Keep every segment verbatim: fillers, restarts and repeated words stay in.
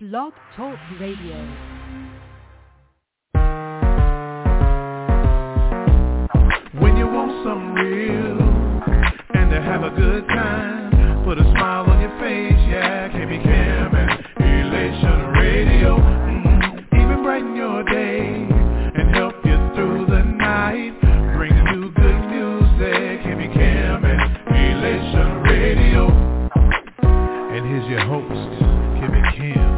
Blog Talk Radio. When you want something real and to have a good time, put a smile on your face, yeah, K B Cam and Elation Radio. Mm-hmm. Even brighten your day and help you through the night. Bring you good music, K B Cam and Elation Radio. And here's your host, K B Cam.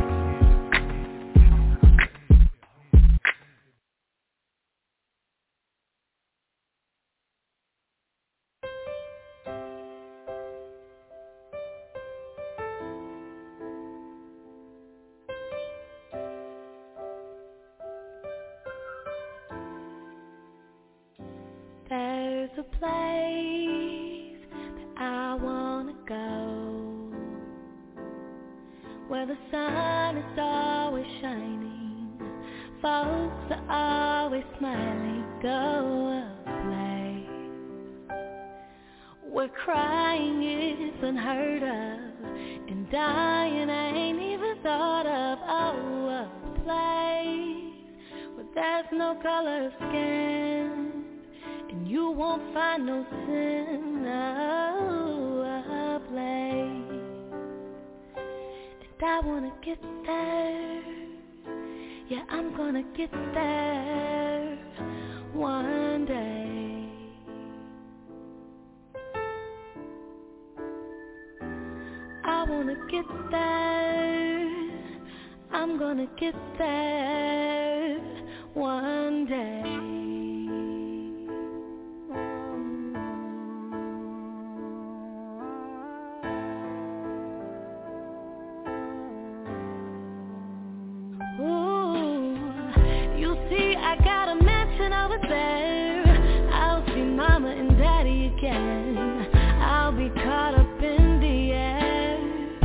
There's a place that I wanna go, where the sun is always shining, folks are always smiling. Go a place where crying is unheard of and dying ain't even thought of. Oh, a place where there's no color of skin and you won't find no sin. Oh, a place, and I wanna get there. Yeah, I'm gonna get there one day. I wanna get there. I'm gonna get there one day. There, I'll see mama and daddy again. I'll be caught up in the air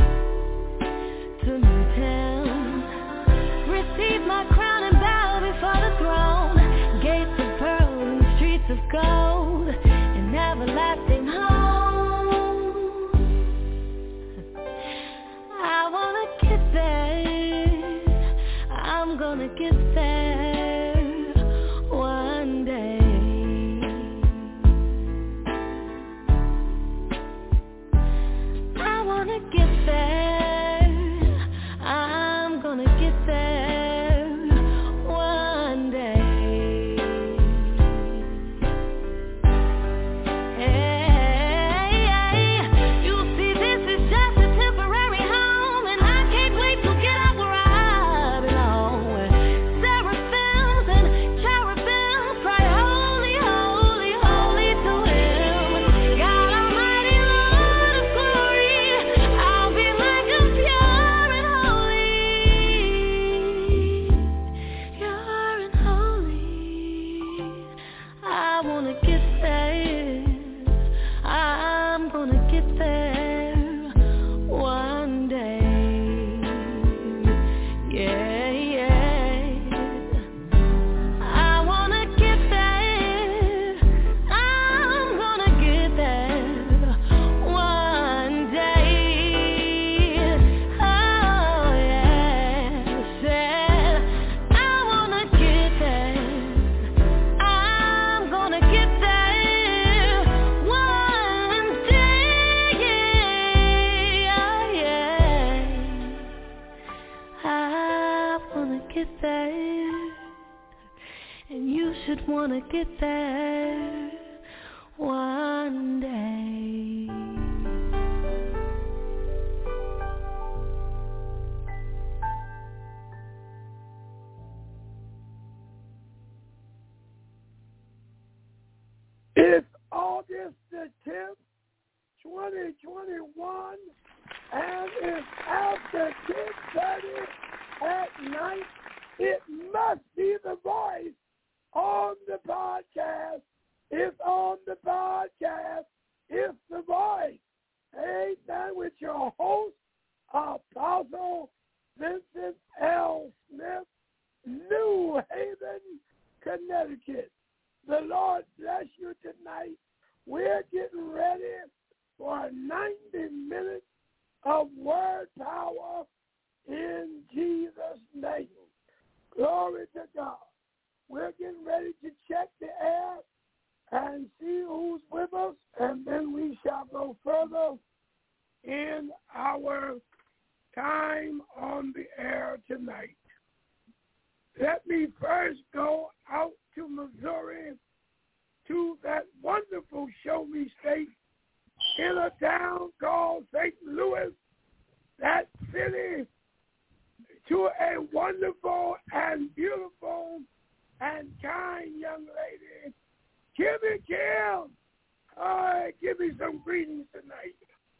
to meet him, receive my crown and bow before the throne. Gates of pearl and streets of gold, an everlasting home. I wanna get there. I'm gonna get there. Wanna get there one day. It's August the tenth, twenty twenty-one, and it's after ten thirty at night. It must be the voice on the podcast. It's on the podcast. It's the voice. Amen. With your host, Apostle Vincent L. Smith, New Haven, Connecticut. The Lord bless you tonight. We're getting ready for ninety minutes of word power in Jesus' Glory to God. We're getting ready to check the air and see who's with us, and then we shall go further in our time on the air tonight. Let me first go out to Missouri, to that wonderful show me state in a town called Saint Louis, that city, to a wonderful and beautiful and kind young lady, Kimmy Kim. All right, give me some greetings tonight.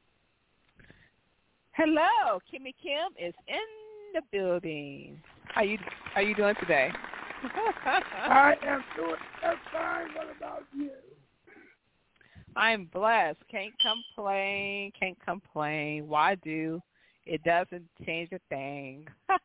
Hello, Kimmy Kim is in the building. How you how you doing today? I am doing just fine. What about you? I'm blessed. Can't complain. Can't complain. Why do? It doesn't change a thing.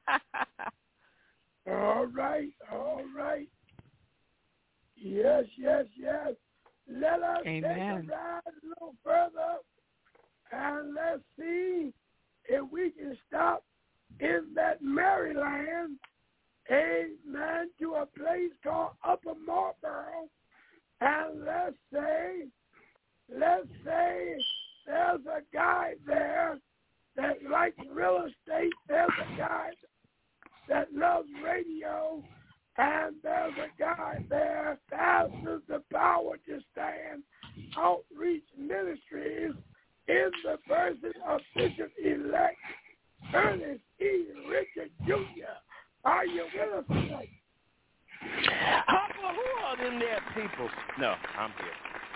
All right, all right. Yes, yes, yes. Let us Amen. take a ride a little further, and let's see if we can stop in that Maryland, amen, to a place called Upper Marlboro, and let's say, let's say there's a guy there that likes real estate, there's a guy that loves radio, and there's a guy there that has the power to stand Outreach Ministries in the person of Bishop-elect Ernest E. Richard Junior Are you with us tonight? Papa, who are them there people? No, I'm here.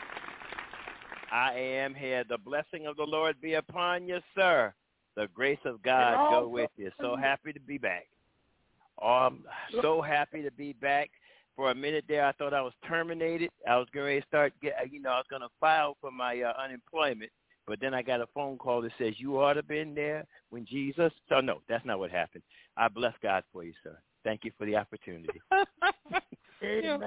I am here. The blessing of the Lord be upon you, sir. The grace of God go with you. So happy to be back. Um, so happy to be back. For a minute there, I thought I was terminated. I was going to start, get, you know, I was going to file for my uh, unemployment. But then I got a phone call that says, you ought to have been there when Jesus. So, no, that's not what happened. I bless God for you, sir. Thank you for the opportunity. Amen.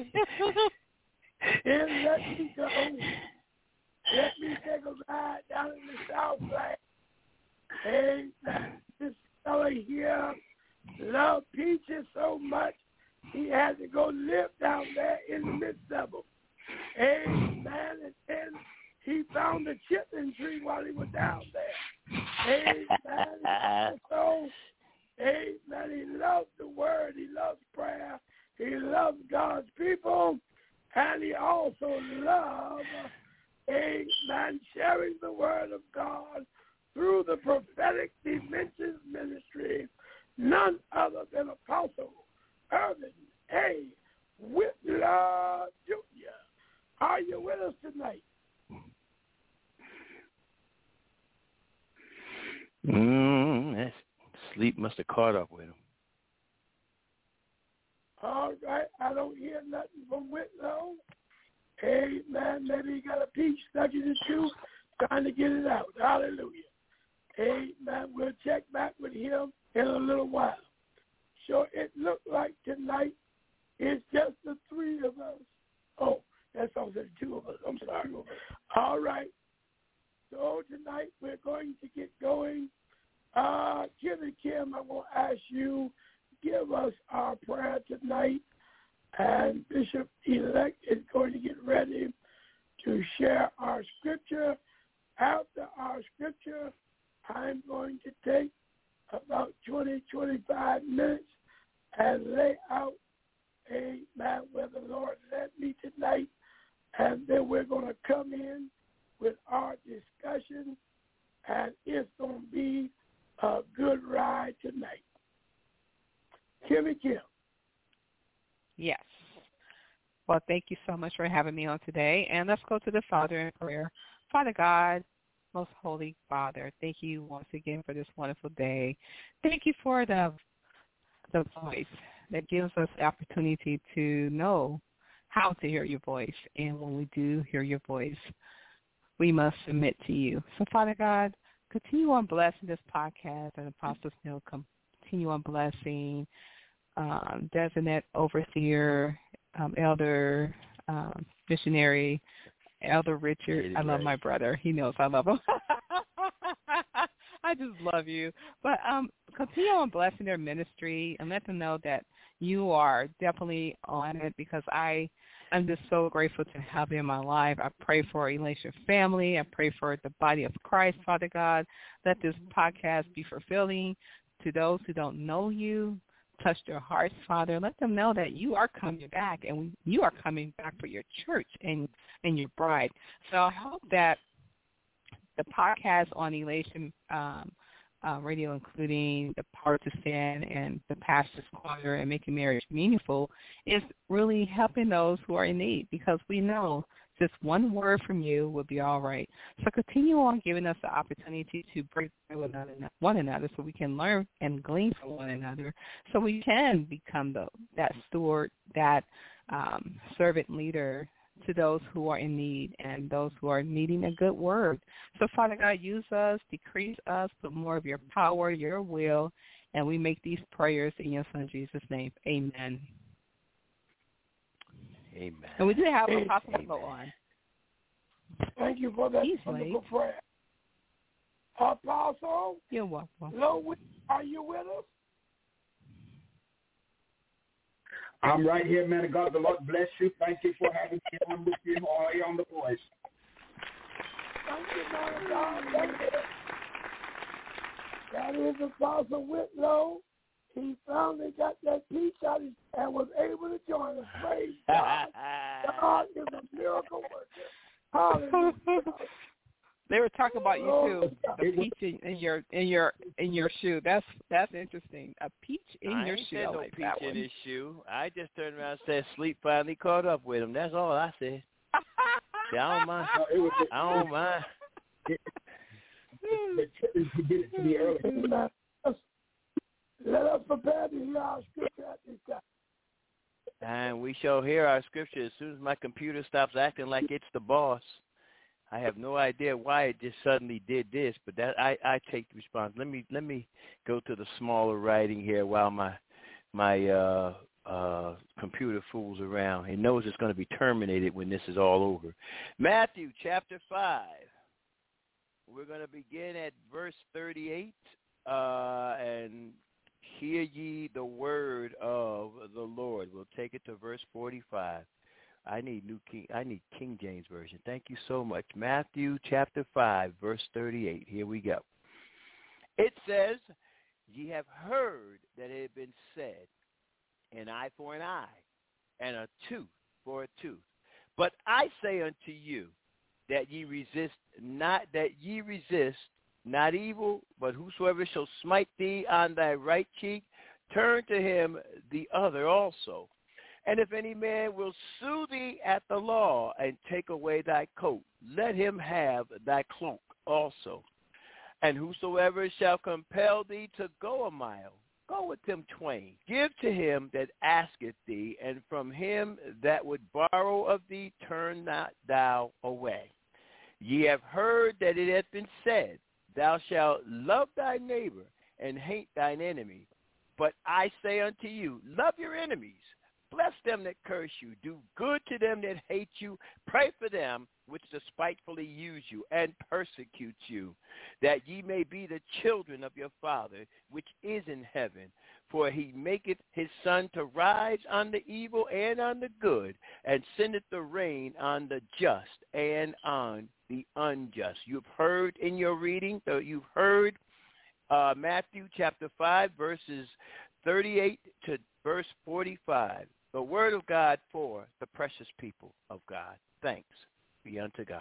And let me go. Let me take a ride down in the Southland. Amen. This fella here loved peaches so much, he had to go live down there in the midst of them. Amen. And then he found a chitlin tree while he was down there. Amen. So, amen. He loved the word. He loved prayer. He loved God's people. And he also loved, amen, sharing the word of God through the prophetic dimensions ministry. None other than Apostle Irvin A. Whitler Junior Are you with us tonight? Mm, that sleep must have caught up with him. All right. I don't hear nothing from Whitlow. Amen. Maybe he got a piece stuck in his tooth trying to get it out. Hallelujah. Amen. We'll check back with him in a little while. So it looked like tonight it's just the three of us. Oh, that's also the two of us. I'm sorry. All right. So tonight we're going to get going. Uh, Kimmy Kim, I'm going to ask you, give us our prayer tonight. And Bishop-elect is going to get ready to share our scripture. After our scripture, I'm going to take about twenty, twenty-five minutes and lay out, amen, where the Lord led me tonight. And then we're going to come in with our discussion, and it's going to be a good ride tonight. Kimmy Kim. Yes. Well, thank you so much for having me on today. And let's go to the Father in prayer. Father God, most holy Father, thank you once again for this wonderful day. Thank you for the the voice that gives us the opportunity to know how to hear your voice. And when we do hear your voice, we must submit to you. So, Father God, continue on blessing this podcast and Apostle Snell. Continue on blessing um, Designate Overseer, um, Elder um, Missionary, Elder Richard. I love my brother. He knows I love him. I just love you. But um, continue on blessing their ministry and let them know that you are definitely on it because I, I'm just so grateful to have you in my life. I pray for Elation family. I pray for the body of Christ, Father God. Let this podcast be fulfilling to those who don't know you. Touch their hearts, Father. Let them know that you are coming back and we, you are coming back for your church and, and your bride. So I hope that the podcast on Elation um, uh, Radio, including the Power to Stand and the Pastor's Corner and Making Marriage Meaningful, is really helping those who are in need because we know just one word from you will be all right. So continue on giving us the opportunity to break bread with one another so we can learn and glean from one another so we can become the, that steward, that um, servant leader to those who are in need and those who are needing a good word. So, Father God, use us, decrease us, put more of your power, your will, and we make these prayers in your Son Jesus' name. Amen. Amen. And we do have a possible go on. Thank you for that He's wonderful late. prayer. Apostle, you're welcome. hello, are you with us? I'm right here, man of God. The Lord bless you. Thank you for having me on with you all here on the voice. Thank you, man of God. Thank you. That is Apostle Whitlow. He finally got that peach out and was able to join us. Praise God. God is a miracle worker. Hallelujah. They were talking about you too. The peach in, in your in your in your shoe. That's that's interesting. A peach in I your ain't shoe. said I no like peach that in one. his shoe. I just turned around and said sleep finally caught up with him. That's all I said. Yeah, I don't mind. No, it was just, I don't mind. It, it, it, to get it to me early. Let us prepare to hear our scripture at this time. And we shall hear our scripture as soon as my computer stops acting like it's the boss. I have no idea why it just suddenly did this, but that I, I take the response. Let me let me go to the smaller writing here while my my uh, uh, computer fools around. It knows it's going to be terminated when this is all over. Matthew chapter five. We're going to begin at verse thirty-eight, uh, and hear ye the word of the Lord. We'll take it to verse forty-five. I need New King. I need King James Version. Thank you so much. Matthew chapter five, verse thirty-eight. Here we go. It says, ye have heard that it had been said, an eye for an eye, and a tooth for a tooth. But I say unto you, that ye resist not, that ye resist not evil, but whosoever shall smite thee on thy right cheek, turn to him the other also. And if any man will sue thee at the law and take away thy coat, let him have thy cloak also. And whosoever shall compel thee to go a mile, go with him twain. Give to him that asketh thee, and from him that would borrow of thee, turn not thou away. Ye have heard that it hath been said, thou shalt love thy neighbor and hate thine enemy. But I say unto you, love your enemies. Bless them that curse you. Do good to them that hate you. Pray for them which despitefully use you and persecute you, that ye may be the children of your Father which is in heaven. For he maketh his sun to rise on the evil and on the good, and sendeth the rain on the just and on the unjust. You've heard in your reading, so you've heard uh, Matthew chapter five, verses thirty-eight to verse forty-five. The word of God for the precious people of God. Thanks be unto God.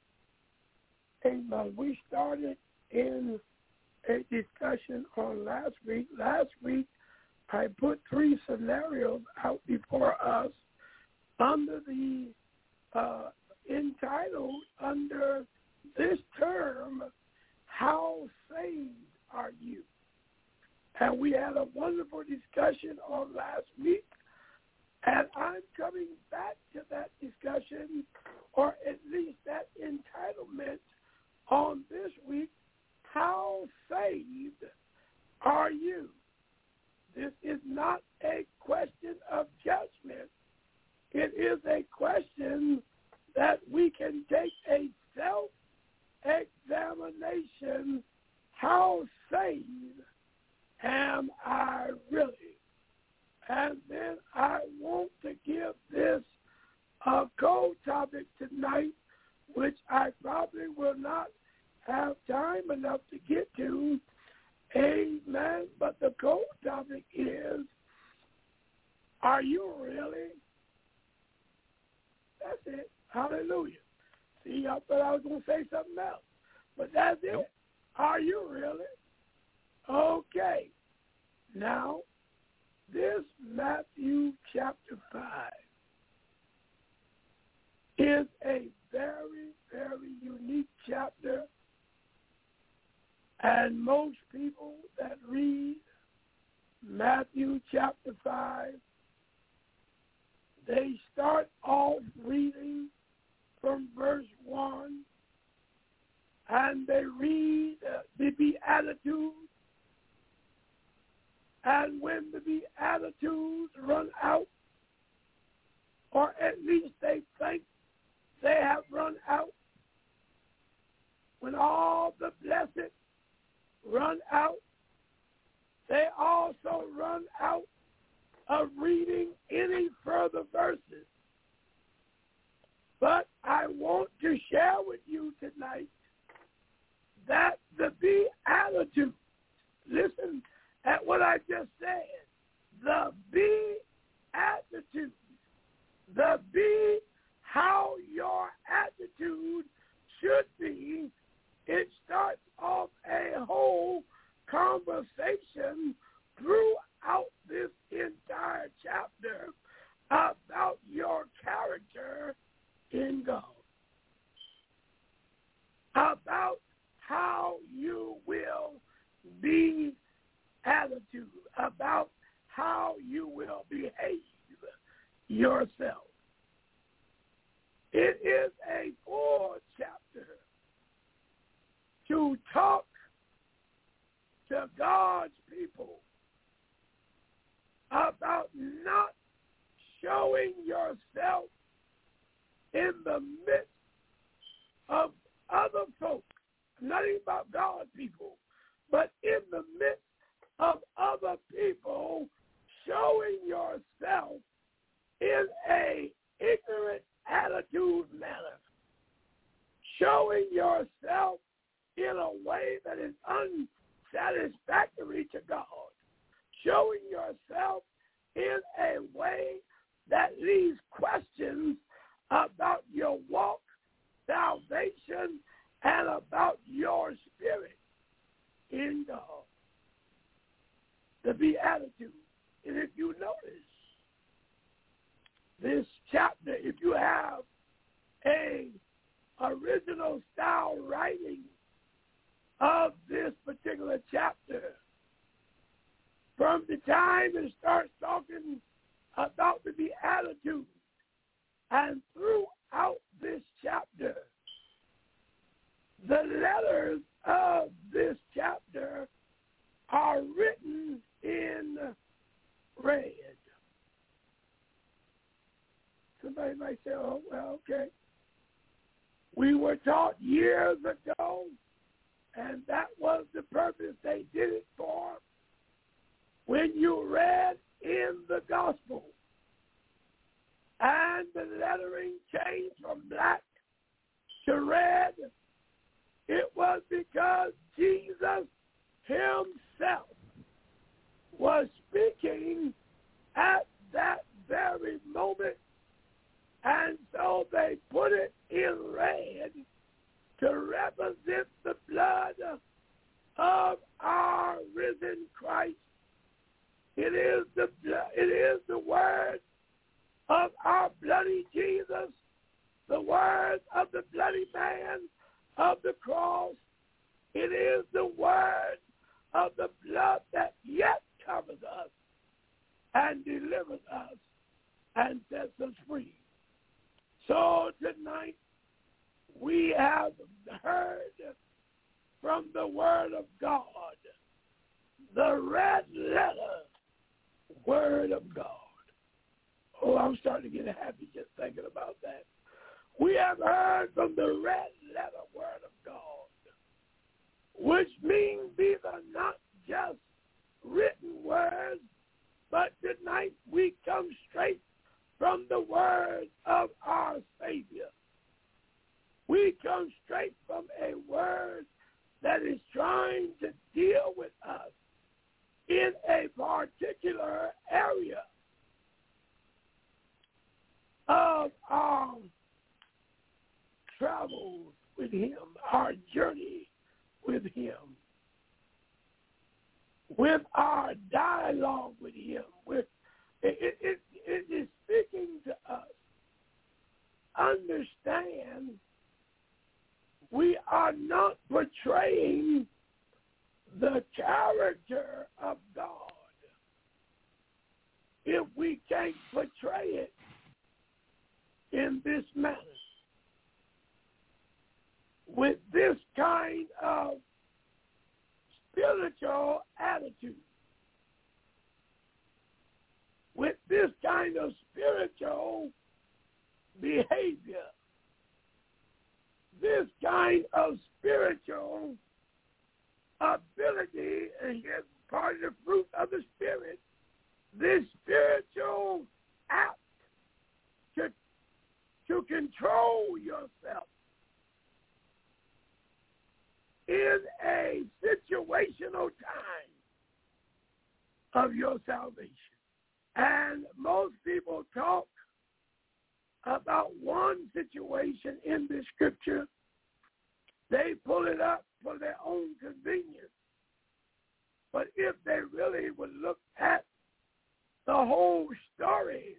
Amen. We started in a discussion on last week. Last week, I put three scenarios out before us under the uh, entitled under this term, how saved are you? And we had a wonderful discussion on last week. And I'm coming back to that discussion, or at least that entitlement, on this week. How saved are you? This is not a question of judgment. It is a question that we can take a self-examination. how saved am I really? And then I want to give this a co-topic tonight, which I probably will not have time enough to get to. Amen. But the co-topic is, are you really? That's it. Hallelujah. See, I thought I was going to say something else. But that's it. Nope. Are you really? Okay. Now, this Matthew chapter five is a very, very unique chapter. And most people that read Matthew chapter five, they start off reading from verse one, and they read uh, the Beatitudes. And when the Beatitudes run out, or at least they think they have run out, when all the blessed run out, they also run out of reading any further verses. But I want to share with you tonight that the Beatitudes, listen at what I just said, the Beatitudes, the be how your attitude should be, it starts off a whole conversation throughout this entire chapter about your character in God, about how you will be attitude, about how you will behave yourself. It is a full chapter to talk to God's people about not showing yourself in the midst of other folks, not even about God's people, but in the midst of other people, showing yourself in a ignorant attitude manner, showing yourself in a way that is unsatisfactory to God, showing yourself in a way that leaves questions about your walk, salvation, and about your spirit in God. The Beatitudes. And if you notice this chapter, if you have a original style writing of this particular chapter, from the time it starts talking about the Beatitudes and throughout this chapter, the letters of this chapter are written in red. Somebody might say, oh, well, okay. We were taught years ago, and that was the purpose they did it for. When you read in the gospel and the lettering changed from black to red, it was because Jesus himself was speaking at that very moment, and so they put it in red to represent the blood of our risen Christ. It is the it is the word of our bloody Jesus, the word of the bloody man of the cross. It is the word of the blood that yet covers us and delivers us and sets us free. So tonight we have heard from the word of God, the red letter word of God. Oh, I'm starting to get happy just thinking about that. We have heard from the red letter word of God which means these are not just written words, but tonight we come straight from the word of our Savior. We come straight from a word that is trying to deal with us in a particular area of our travels with him, our journey with him, with our dialogue with him. With it, it, it is speaking to us. Understand, we are not portraying the character of God if we can't portray it in this manner, with this kind of spiritual attitude, with this kind of spiritual behavior, this kind of spiritual ability, and here's part of the fruit of the Spirit, this spiritual act to, to control yourself in a situational time of your salvation. And most people talk about one situation in the scripture. They pull it up for their own convenience. But if they really would look at the whole story,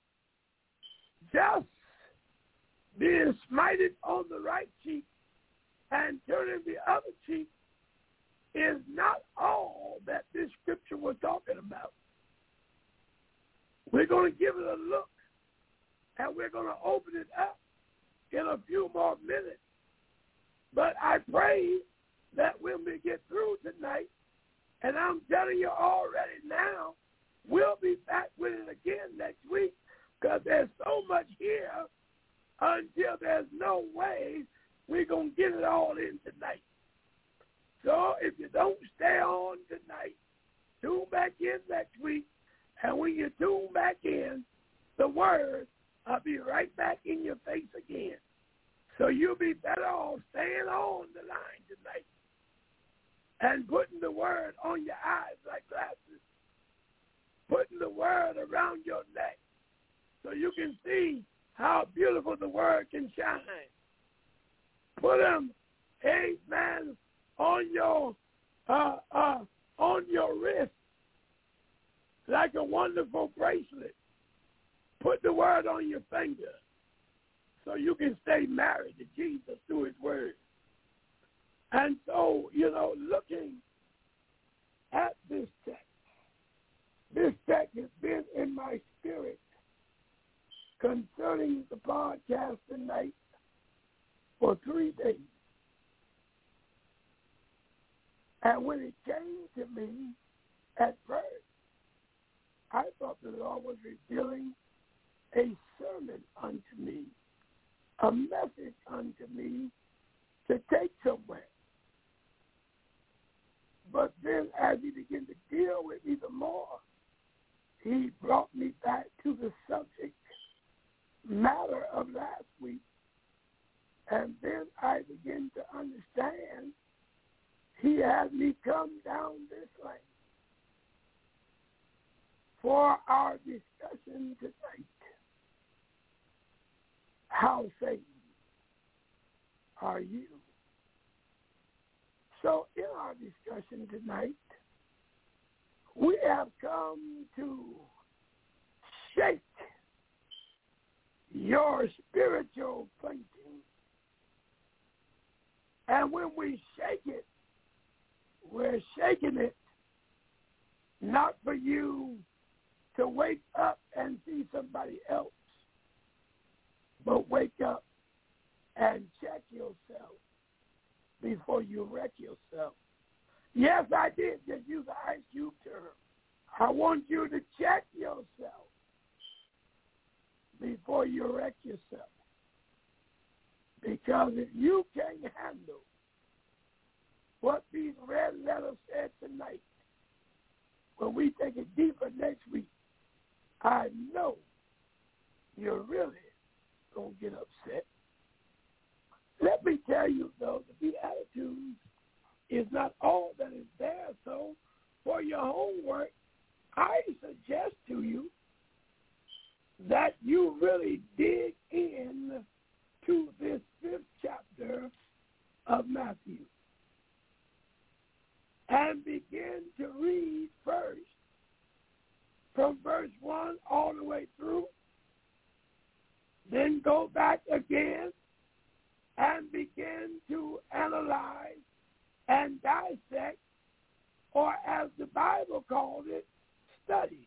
just being smited on the right cheek and turning the other cheek is not all that this scripture was talking about. We're going to give it a look, and we're going to open it up in a few more minutes. But I pray that when we get through tonight, and I'm telling you already now, we'll be back with it again next week, because there's so much here until there's no way we're going to get it all in tonight. So if you don't stay on tonight, tune back in next week. And when you tune back in, the word will be right back in your face again. So you'll be better off staying on the line tonight and putting the word on your eyes like glasses, putting the word around your neck so you can see how beautiful the word can shine. Put them, amen, on your uh, uh, on your wrist like a wonderful bracelet. Put the word on your finger so you can stay married to Jesus through his word. And so, you know, looking at this text, this text has been in my spirit concerning the podcast tonight for three days. And when it came to me at first, I thought the Lord was revealing a sermon unto me, a message unto me to take somewhere. But then as he began to deal with me the more, he brought me back to the subject matter of last week. And then I began to understand he had me come down this lane for our discussion tonight. How saved are you? So in our discussion tonight, we have come to shake your spiritual thinking. And when we shake it, we're shaking it not for you to wake up and see somebody else, but wake up and check yourself before you wreck yourself. Yes, I did just use the ice cube term. I want you to check yourself before you wreck yourself. Because if you can't handle what these red letters said tonight, when we take it deeper next week, I know you're really going to get upset. Let me tell you, though, the Beatitudes is not all that is there. So for your homework, I suggest to you that you really dig in to this fifth chapter of Matthew and begin to read first from verse one all the way through, then go back again and begin to analyze and dissect, or as the Bible called it, study,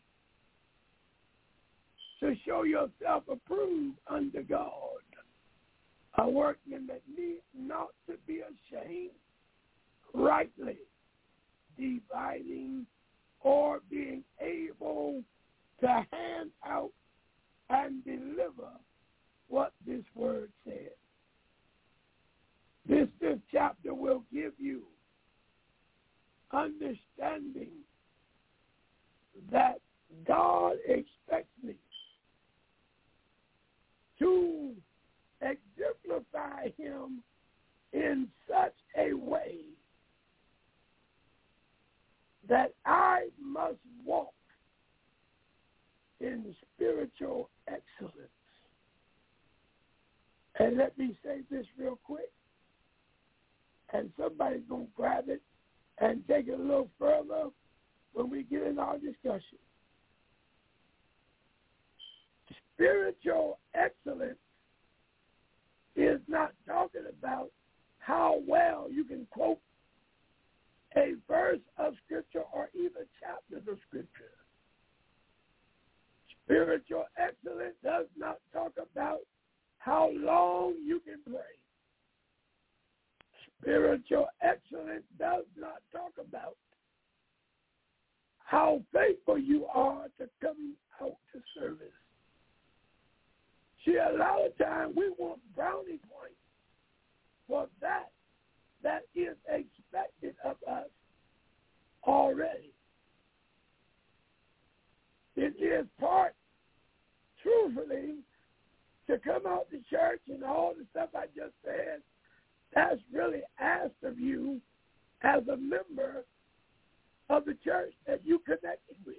to show yourself approved unto God, a workman that need not to be ashamed, rightly dividing or being able to hand out and deliver what this word says. This fifth chapter will give you understanding that God expects me to exemplify him in such a way that I must walk in spiritual excellence. And let me say this real quick, and somebody's going to grab it and take it a little further when we get in our discussion. Spiritual excellence is not talking about how well you can quote a verse of Scripture or even chapters of Scripture. Spiritual excellence does not talk about how long you can pray. Spiritual excellence does not talk about how faithful you are to coming out to service. See, a lot of times we want brownie points for that that is expected of us already. It is part, truthfully, to come out to church and all the stuff I just said. That's really asked of you as a member of the church that you connected with.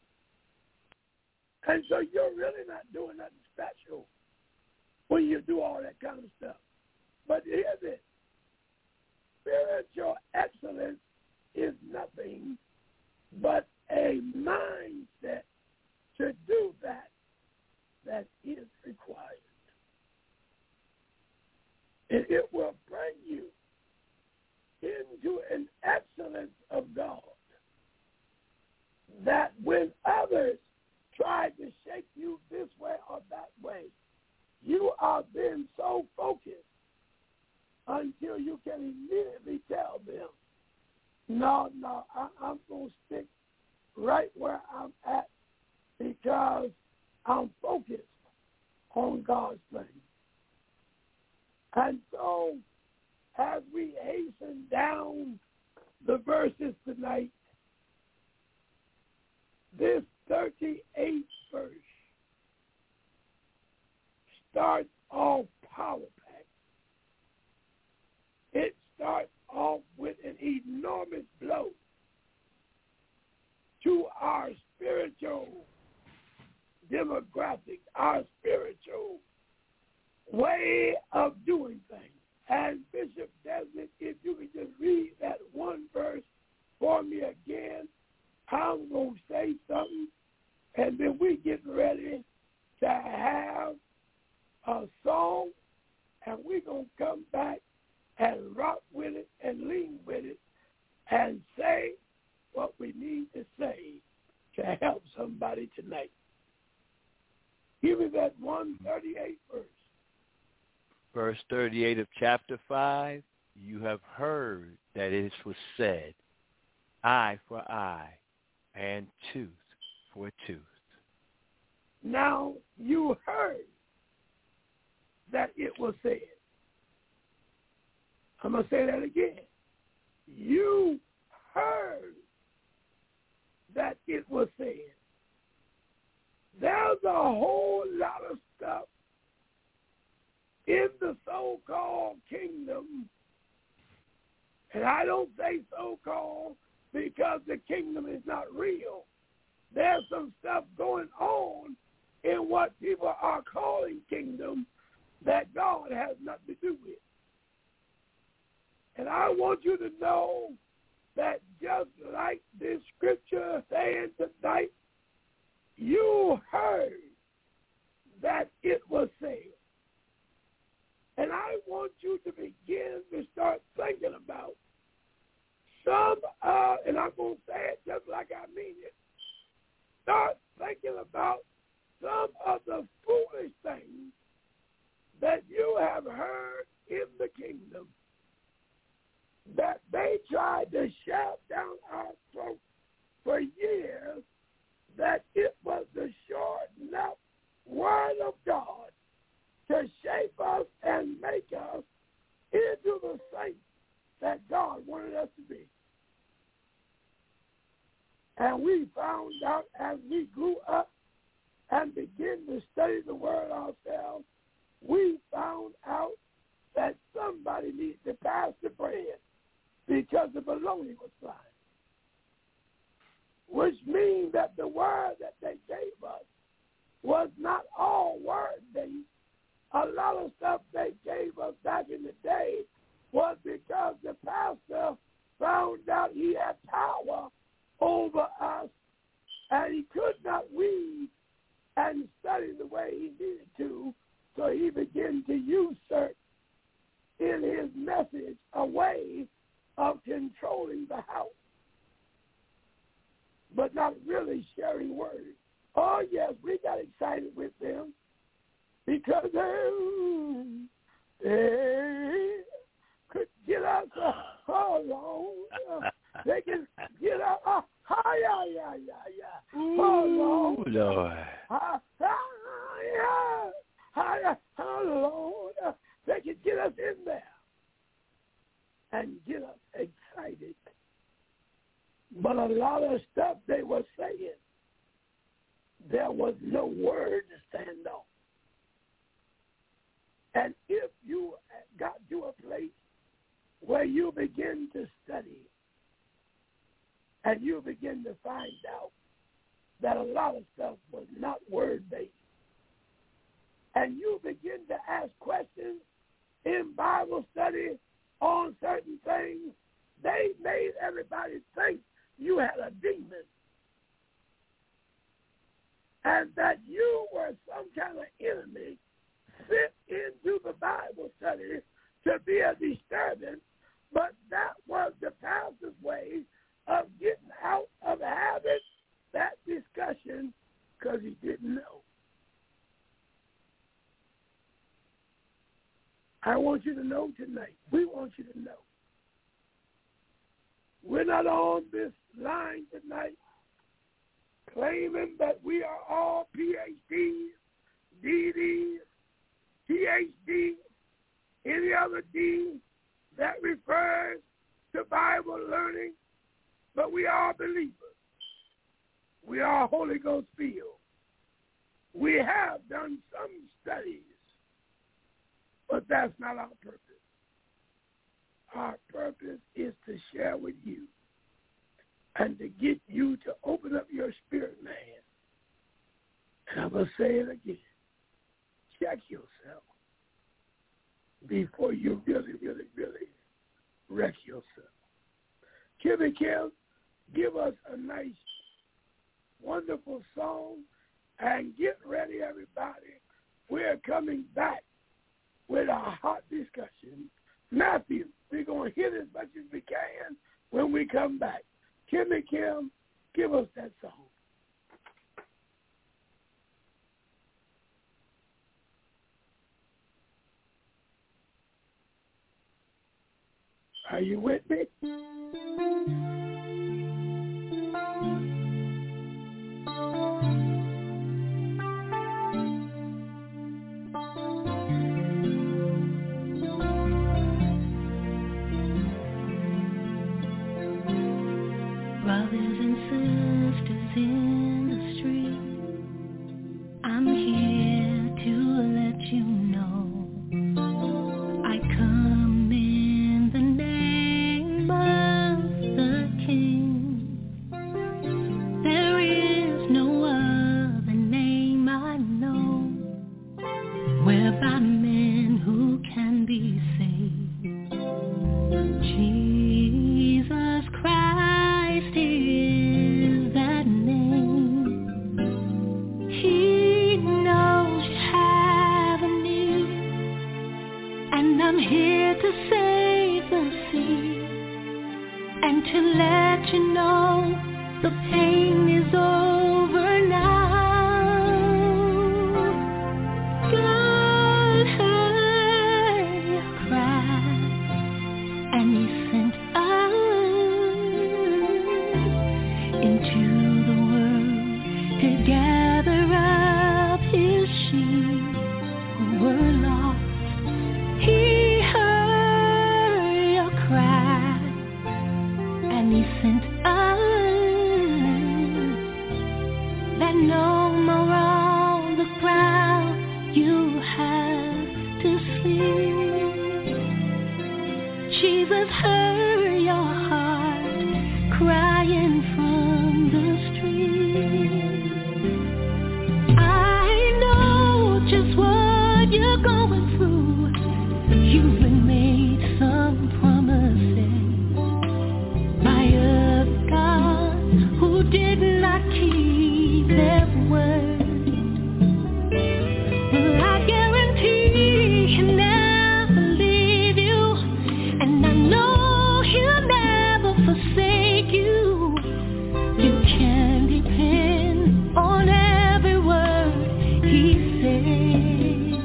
And so you're really not doing nothing special when you do all that kind of stuff. But here's it. Spiritual excellence is nothing but a mindset to do that that is required. And it will bring you into an excellence of God that when others try to shake you this way or that way, you are then so focused until you can immediately tell them, no, no, I, I'm going to stick right where I'm at because I'm focused on God's plan. And so as we hasten down the verses tonight, this thirty-eighth verse starts off power-packed. It starts off with an enormous blow to our spiritual demographic, our spiritual way of doing things. And Bishop Desmond, if you could just read that one verse for me again, I'm going to say something, and then we get ready to have a song, and we're going to come back and rock with it and lean with it and say what we need to say to help somebody tonight. Give me that one thirty-eight verse. Verse thirty-eight of chapter five, you have heard that it was said, eye for eye and tooth for tooth. Now you heard that it was said. I'm going to say that again. you heard that it was said. There's a whole lot of stuff in the so-called kingdom, and I don't say so-called because the kingdom is not real. There's some stuff going on in what people are calling kingdom that God has nothing to do with. And I want you to know that just like this scripture saying tonight, you heard that it was said. And I want you to begin to start thinking about some, uh, and I'm going to say it just like I mean it, start thinking about some of the foolish things that you have heard in the kingdom that they tried to shove down our throats for years, that it was the short enough word of God to shape us and make us into the saints that God wanted us to be. And we found out as we grew up and began to study the word ourselves, we found out that somebody needed to pass the bread because the bologna was flying. Which means that the word that they gave us was not all word-based. A lot of stuff they gave us back in the day was because the pastor found out he had power over us and he could not read and study the way he needed to, so he began to usurp in his message a way of controlling the house, but not really sharing words. Oh, yes, we got excited with them because they, they could get us uh, along. Uh, they can get us, uh, hi, yeah, yeah, yeah, yeah. Ooh, Lord. Uh, yeah, hi, Lord. Uh, they can get us in there and get us excited. But a lot of stuff they were saying, there was no word to stand on. And if you got to a place where you begin to study and you begin to find out that a lot of stuff was not word-based, and you begin to ask questions in Bible study on certain things, they made everybody think you had a demon and that you were some kind of enemy sent into the Bible study to be a disturbance, but that was the pastor's way of getting out of having that discussion because he didn't know. I want you to know tonight, we want you to know, we're not on this line tonight claiming that we are all P H Ds, D Ds, P H D, any other D that refers to Bible learning, but we are believers. We are Holy Ghost filled. We have done some studies, but that's not our purpose. Our purpose is to share with you and to get you to open up your spirit, man. And I'm going to say it again. Check yourself before you really, really, really wreck yourself. Kimmy Kim, give us a nice, wonderful song, and get ready, everybody. We're coming back with our hot discussion. Matthew, we're going to hit as much as we can when we come back. Kimmy Kim, give us that song. Are you with me? to gather up his sheep who were lost. He heard your cry, and he sent us that no more on the ground you have to sleep. Jesus heard your heart crying from the street. I know just what you're going through. You've been made some promises by a God who did not keep their word. But I guarantee he'll never leave you, and I know he'll never forsake you. You can depend on every word he says.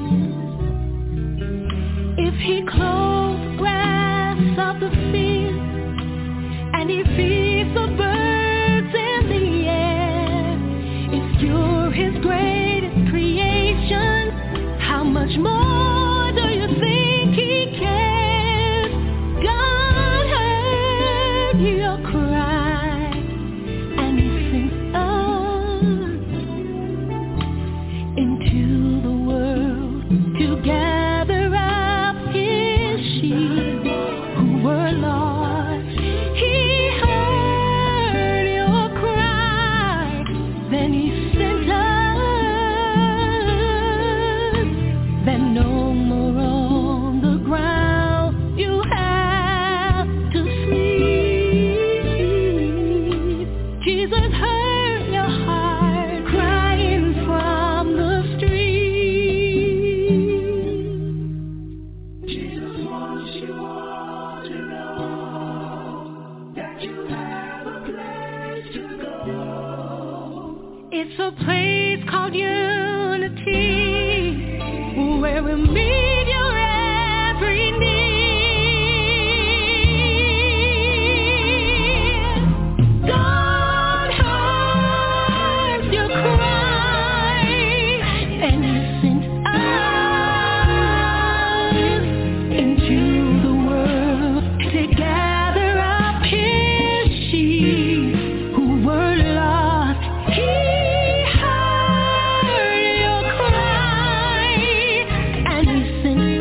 If he clothes the grass of the field, and he feeds the birds in the air, if you're his greatest creation, how much more do you think he cares? God heard your cry, and he sent us into the world to gather up his sheep who were lost. He heard your cry, then he sent us, then no more on the ground you have to sleep. Jesus heard your heart crying from the street. Jesus wants you all to know that you have a place to go. It's a place called unity, where we'll meet your every need. God heard your cry, and he sent us into the world to gather up his sheep who were lost. He heard your cry, and he sent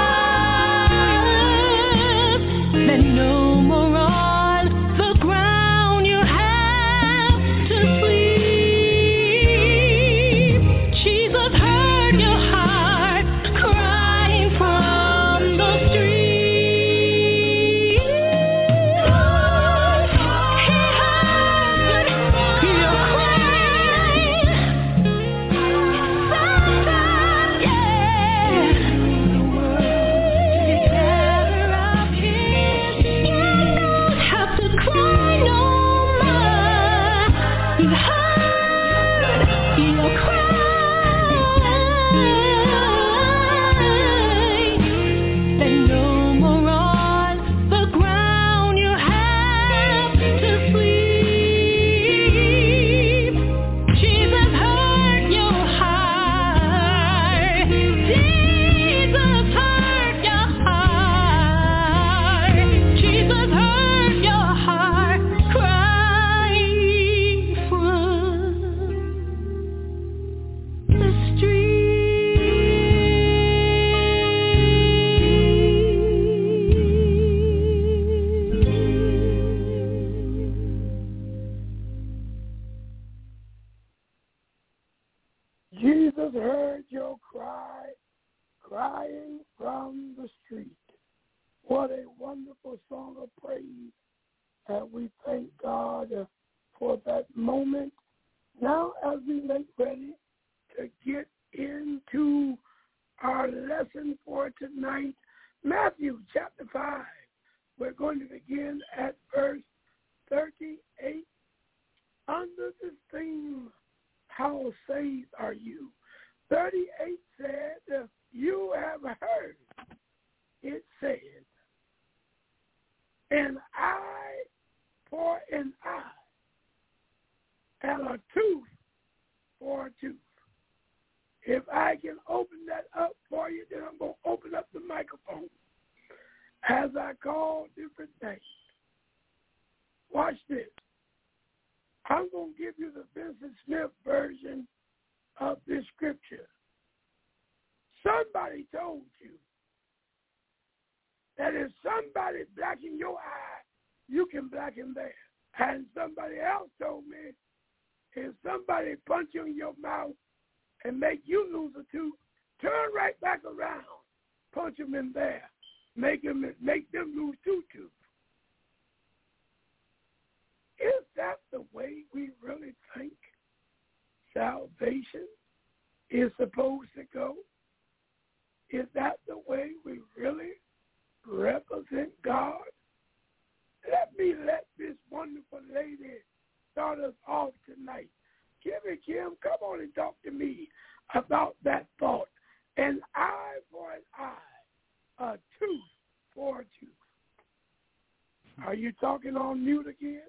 us, then no more on the ground you have to sleep. Jesus heard your heart crying from the street. He heard your cry. Sometimes, yeah, the world to gather up his sheep. You don't have to cry no more. He heard your cry, then no more on the ground you have to sleep. Jesus heard your heart. Jesus heard your heart. Jesus heard your heart crying from the street. Jesus heard your cry, crying from the street. What a wonderful song of praise. And we thank God uh, for that moment. Now, as we make ready to get into our lesson for tonight, Matthew chapter five, we're going to begin at verse thirty-eight under the theme, how saved are you? thirty-eight said, you have heard it said, an eye for an eye, and a tooth can open that up for you, then I'm going to open up the microphone as I call different things. Watch this. I'm going to give you the Vincent Smith version of this scripture. Somebody told you that if somebody blacken your eye, you can blacken theirs. And somebody else told me, if somebody punch you in your mouth and make you lose a tooth, turn right back around, punch them in there, make them, make them lose two teeth. Is that the way we really think salvation is supposed to go? Is that the way we really represent God? Let me let this wonderful lady start us off tonight. Kimmy Kim, come on and talk to me about that thought. An eye for an eye, a tooth for a tooth. Are you talking on mute again?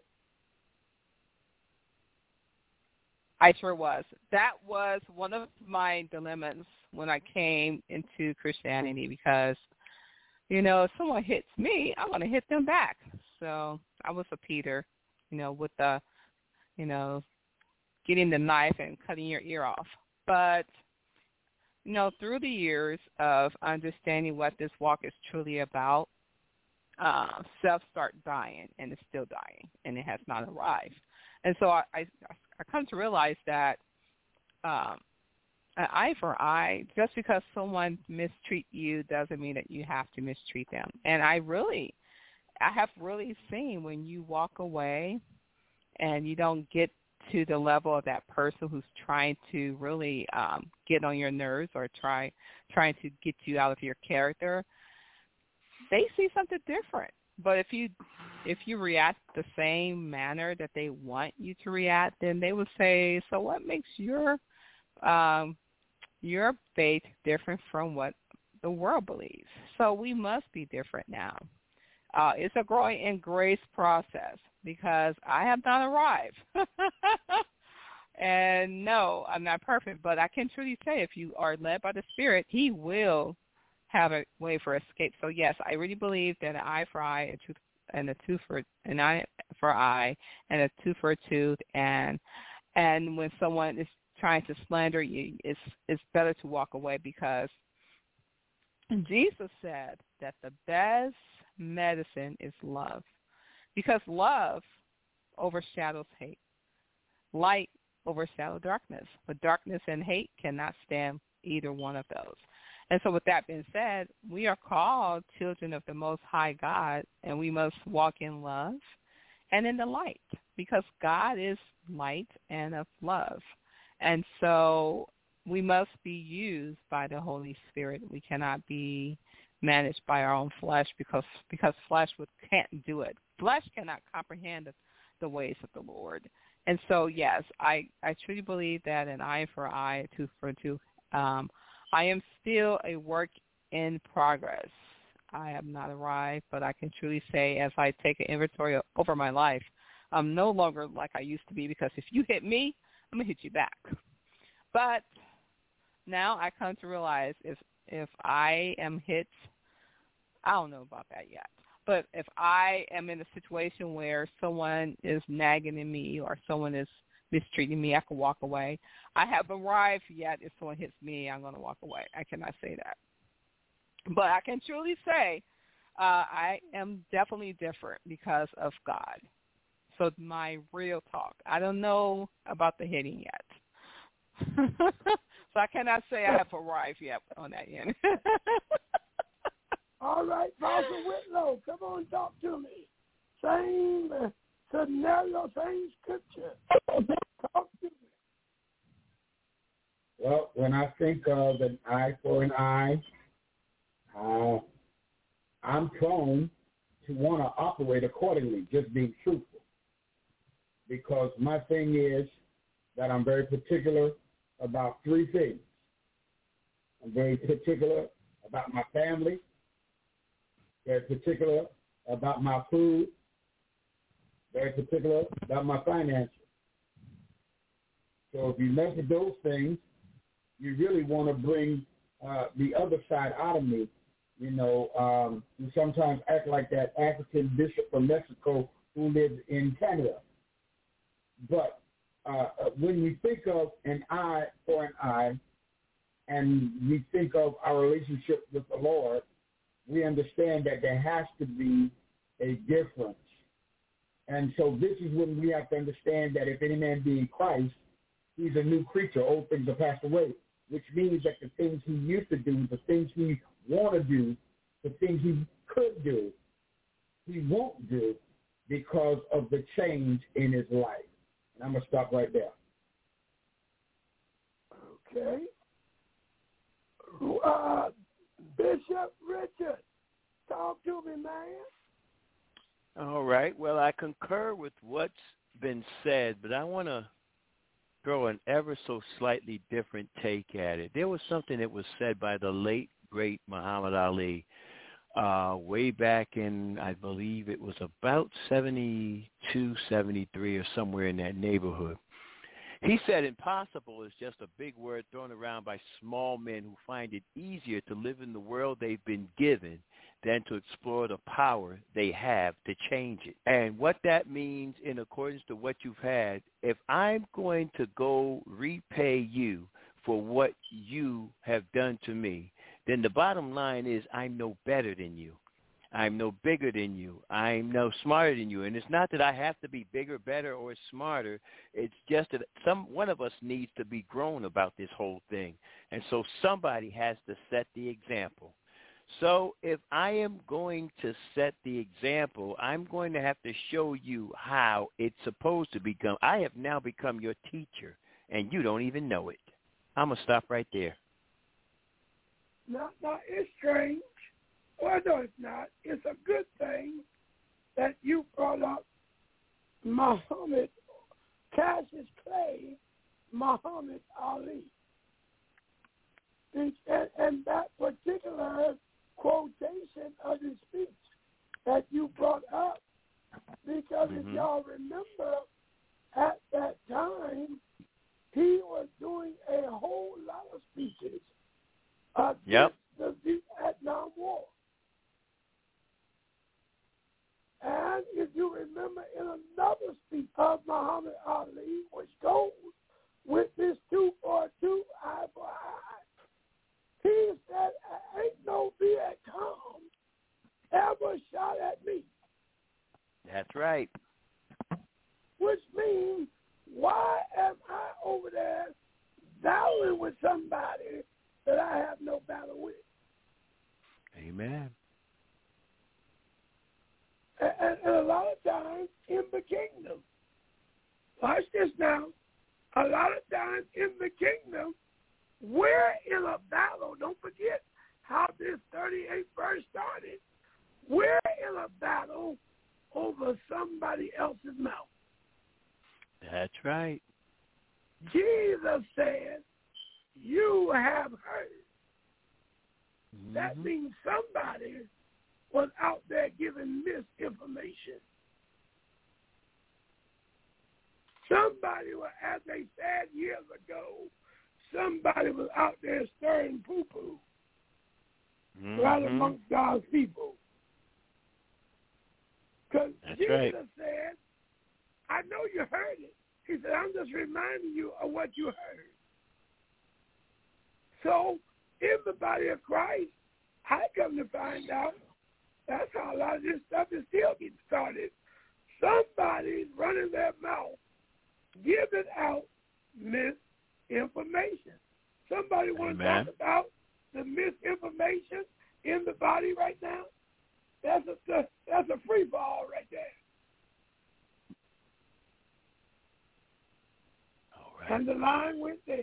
I sure was. That was one of my dilemmas when I came into Christianity because, you know, if someone hits me, I want to hit them back. So I was a Peter, you know, with the, you know, getting the knife and cutting your ear off. But, you know, through the years of understanding what this walk is truly about, uh, self start dying, and it's still dying, and it has not arrived. And so I, I, I come to realize that um, an eye for eye, just because someone mistreat you doesn't mean that you have to mistreat them. And I really, I have really seen when you walk away and you don't get to the level of that person who's trying to really um, get on your nerves or try trying to get you out of your character, they see something different. But if you if you react the same manner that they want you to react, then they will say, so what makes your um, your faith different from what the world believes? So we must be different now. Uh, it's a growing in grace process because I have not arrived. And no, I'm not perfect, but I can truly say if you are led by the Spirit, he will have a way for escape. So yes, I really believe that an eye for eye, a tooth, and a tooth for an eye for eye, and a tooth for a tooth, and and when someone is trying to slander you, it's it's better to walk away because Jesus said that the best medicine is love, because love overshadows hate. Light overshadows darkness, but darkness and hate cannot stand either one of those. And so with that being said, we are called children of the Most High God, and we must walk in love and in the light because God is light and of love. And so we must be used by the Holy Spirit. We cannot be managed by our own flesh because because flesh would, can't do it. Flesh cannot comprehend the, the ways of the Lord. And so, yes, I, I truly believe that an eye for eye, a tooth for a tooth. Um, I am still a work in progress. I have not arrived, but I can truly say as I take an inventory over my life, I'm no longer like I used to be because if you hit me, I'm going to hit you back. But now I come to realize if if I am hit, I don't know about that yet, but if I am in a situation where someone is nagging at me or someone is mistreating me, I can walk away. I haven't arrived yet. If someone hits me, I'm going to walk away. I cannot say that. But I can truly say uh, I am definitely different because of God. So my real talk. I don't know about the hitting yet. So I cannot say I have arrived yet on that end. All right, Pastor Whitlow, come on, talk to me. Same uh, scenario, same scripture. Talk to me. Well, when I think of an eye for an eye, uh, I'm prone to want to operate accordingly, just being truthful. Because my thing is that I'm very particular about three things. I'm very particular about my family, very particular about my food, very particular about my finances. So if you mess with those things, you really want to bring uh, the other side out of me. You know, um, you sometimes act like that African bishop from Mexico who lives in Canada. But uh, when we think of an eye for an eye, and we think of our relationship with the Lord, we understand that there has to be a difference. And so this is when we have to understand that if any man be in Christ, he's a new creature. Old things are passed away, which means that the things he used to do, the things he want to do, the things he could do, he won't do because of the change in his life. And I'm going to stop right there. Okay. Uh, Bishop Richard, talk to me, man. All right. Well, I concur with what's been said, but I want to throw an ever so slightly different take at it. There was something that was said by the late, great Muhammad Ali uh, way back in, I believe it was about seventy-two, seventy-three or somewhere in that neighborhood. He said impossible is just a big word thrown around by small men who find it easier to live in the world they've been given than to explore the power they have to change it. And what that means in accordance to what you've had, if I'm going to go repay you for what you have done to me, then the bottom line is I'm no better than you. I'm no bigger than you. I'm no smarter than you. And it's not that I have to be bigger, better, or smarter. It's just that some one of us needs to be grown about this whole thing. And so somebody has to set the example. So if I am going to set the example, I'm going to have to show you how it's supposed to become. I have now become your teacher, and you don't even know it. I'm going to stop right there. No, no, it's strange. Well, no, it's not. It's a good thing that you brought up Muhammad, Cassius Clay, Muhammad Ali. And, and that particular quotation of his speech that you brought up, because mm-hmm. if y'all remember, at that time, he was doing a whole lot of speeches against yep. the Vietnam War. And if you remember in another speech of Muhammad Ali, which goes with this two for two, eye for eye, he said, ain't no Viet Cong ever shot at me. That's right. Which means, why am I over there battling with somebody that I have no battle with? Amen. And, and a lot of times in the kingdom, watch this now, a lot of times in the kingdom, we're in a battle. Don't forget how this thirty-eighth verse started. We're in a battle over somebody else's mouth. That's right. Jesus said, you have heard. Mm-hmm. That means somebody was out there giving misinformation. Somebody was, as they said years ago, somebody was out there stirring poo-poo mm-hmm. right amongst God's people. Because Jesus right. said, I know you heard it. He said, I'm just reminding you of what you heard. So in the body of Christ, I come to find out that's how a lot of this stuff is still getting started. Somebody's running their mouth, giving out misinformation. Somebody want to talk about the misinformation in the body right now? That's a that's a free fall right there. All right. And the line went there.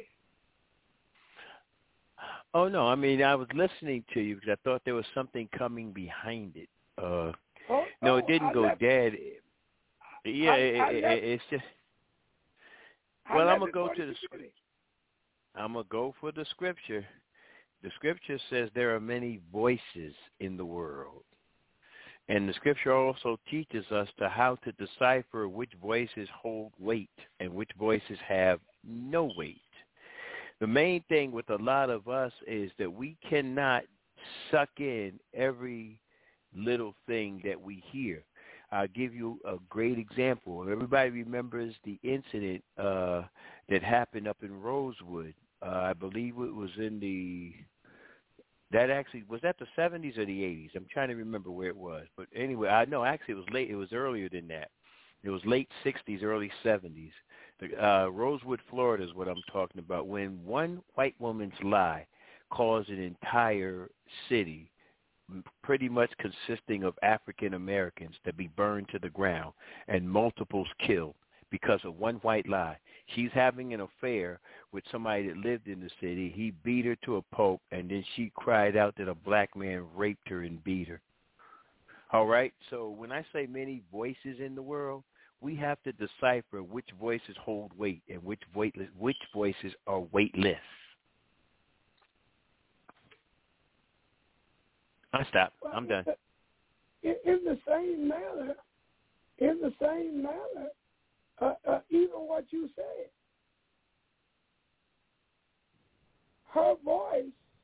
Oh, no, I mean, I was listening to you because I thought there was something coming behind it. Uh, oh, no, it oh, didn't I go left, dead. Yeah, I, it, I it, left, it's just, I well, I'm going to go to to the scripture. I'm going to go for the scripture. The scripture says there are many voices in the world. And the scripture also teaches us to how to decipher which voices hold weight and which voices have no weight. the main thing with a lot of us is that we cannot suck in every little thing that we hear. I'll give you a great example. Everybody remembers the incident uh, that happened up in Rosewood. Uh, I believe it was in the, that actually, was that the seventies or the eighties? I'm trying to remember where it was. But anyway, I know actually it was late. It was earlier than that. It was late sixties, early seventies. The, uh, Rosewood, Florida is what I'm talking about. When one white woman's lie caused an entire city, pretty much consisting of African Americans, to be burned to the ground and multiples killed because of one white lie. She's having an affair with somebody that lived in the city. He beat her to a pulp, and then she cried out that a black man raped her and beat her. All right? So when I say many voices in the world, we have to decipher which voices hold weight and which weightless, which voices are weightless. I stop. Well, I'm done. In, in the same manner, in the same manner, uh, uh, even what you said, her voice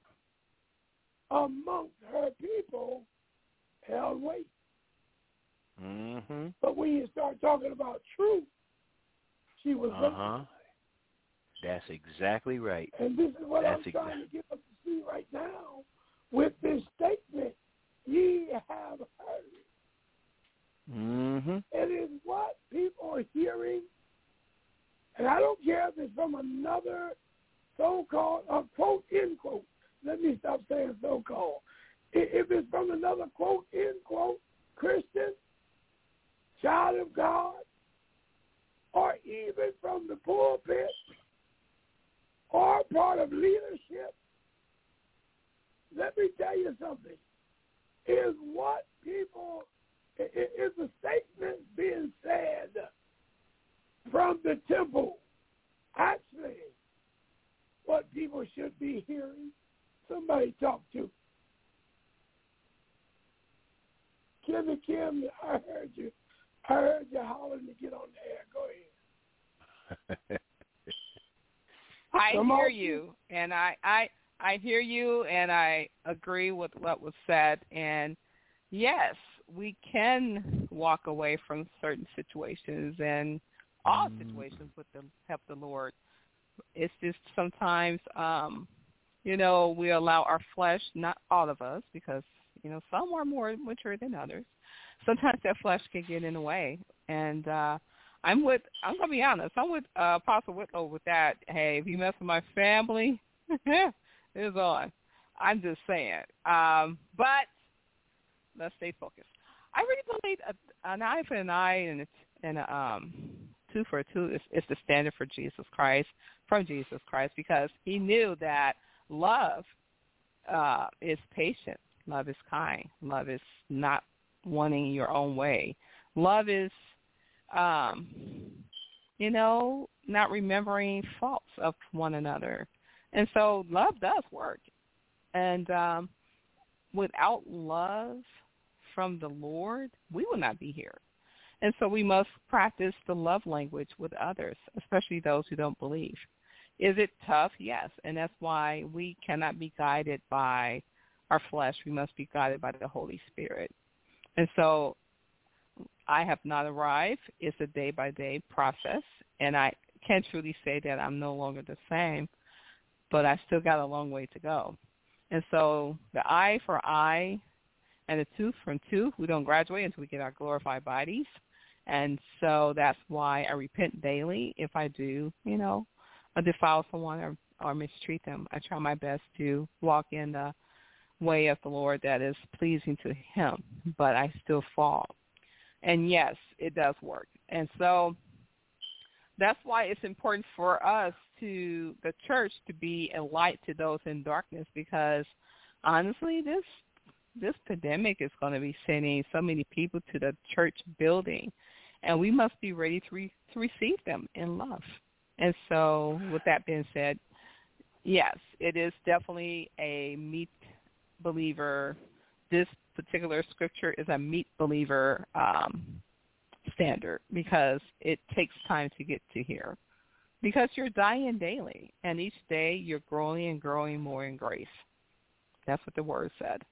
amongst her people held weight. Mm-hmm. But when you start talking about truth, she was uh-huh. That's exactly right. And this is what That's I'm trying exa- to get us to see right now with this statement, ye have heard. Mm-hmm. It is what people are hearing, and I don't care if it's from another so-called, uh, quote, end quote. Let me stop saying so-called. If it's from another quote, end quote, Christian, child of God, or even from the pulpit, or part of leadership, let me tell you something. Is what people, is the statement being said from the temple actually what people should be hearing? Somebody talk to. Kimmy Kim, I heard you. I heard you hollering to get on the air. Go ahead. I Come hear on. you, and I, I I hear you, and I agree with what was said. And yes, we can walk away from certain situations and all situations with the help of the Lord. It's just sometimes, um, you know, we allow our flesh, not all of us, because, you know, some are more mature than others. Sometimes that flesh can get in the way. And uh, I'm with, I'm going to be honest, I'm with uh, Apostle Whitlow with that. Hey, if you mess with my family, it's on. I'm just saying. Um, but let's stay focused. I really believe a, an eye for an eye and, and a um, two for a two is, is the standard for Jesus Christ, from Jesus Christ, because he knew that love uh, is patient. Love is kind. Love is not wanting your own way. Love is, um, you know, not remembering faults of one another. And so love does work. And um, without love from the Lord, we will not be here. And so we must practice the love language with others, especially those who don't believe. Is it tough? Yes. And that's why we cannot be guided by our flesh. We must be guided by the Holy Spirit. And so I have not arrived. It's a day-by-day process. And I can truly say that I'm no longer the same, but I still got a long way to go. And so the eye for eye and the tooth from tooth, we don't graduate until we get our glorified bodies. And so that's why I repent daily if I do, you know, defile someone or, or mistreat them. I try my best to walk in the way of the Lord that is pleasing to him, but I still fall. And yes, it does work. And so that's why it's important for us to, the church, to be a light to those in darkness, because honestly, this this pandemic is going to be sending so many people to the church building, and we must be ready to, re, to receive them in love. And so with that being said, yes, it is definitely a meet believer. This particular scripture is a meet believer um, standard, because it takes time to get to here. Because you're dying daily, and each day you're growing and growing more in grace. That's what the word said.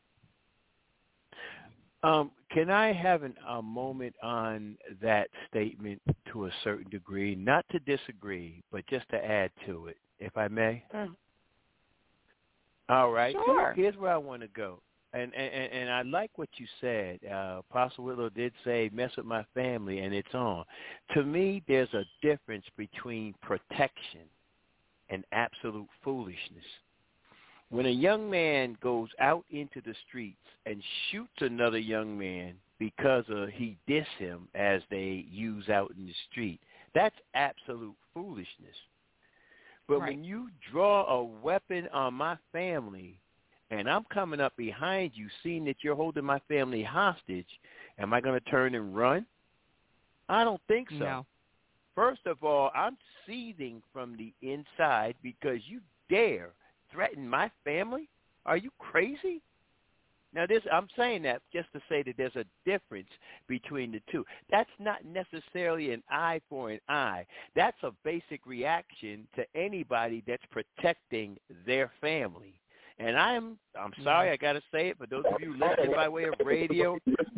Um, can I have an, a moment on that statement to a certain degree? Not to disagree, but just to add to it, if I may. Mm. All right. Sure. So here's where I want to go. And, and and I like what you said. Uh, Apostle Whitlow did say, mess with my family, and it's on. To me, there's a difference between protection and absolute foolishness. When a young man goes out into the streets and shoots another young man because of he diss him, as they use out in the street, that's absolute foolishness. But right. when you draw a weapon on my family, and I'm coming up behind you, seeing that you're holding my family hostage, am I going to turn and run? I don't think so. No. First of all, I'm seething from the inside because you dare threaten my family? Are you crazy? Now, this I'm saying that just to say that there's a difference between the two. That's not necessarily an eye for an eye. That's a basic reaction to anybody that's protecting their family. And I'm I'm sorry, I got to say it, for those of you listening by way of radio,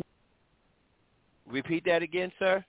repeat that again, sir.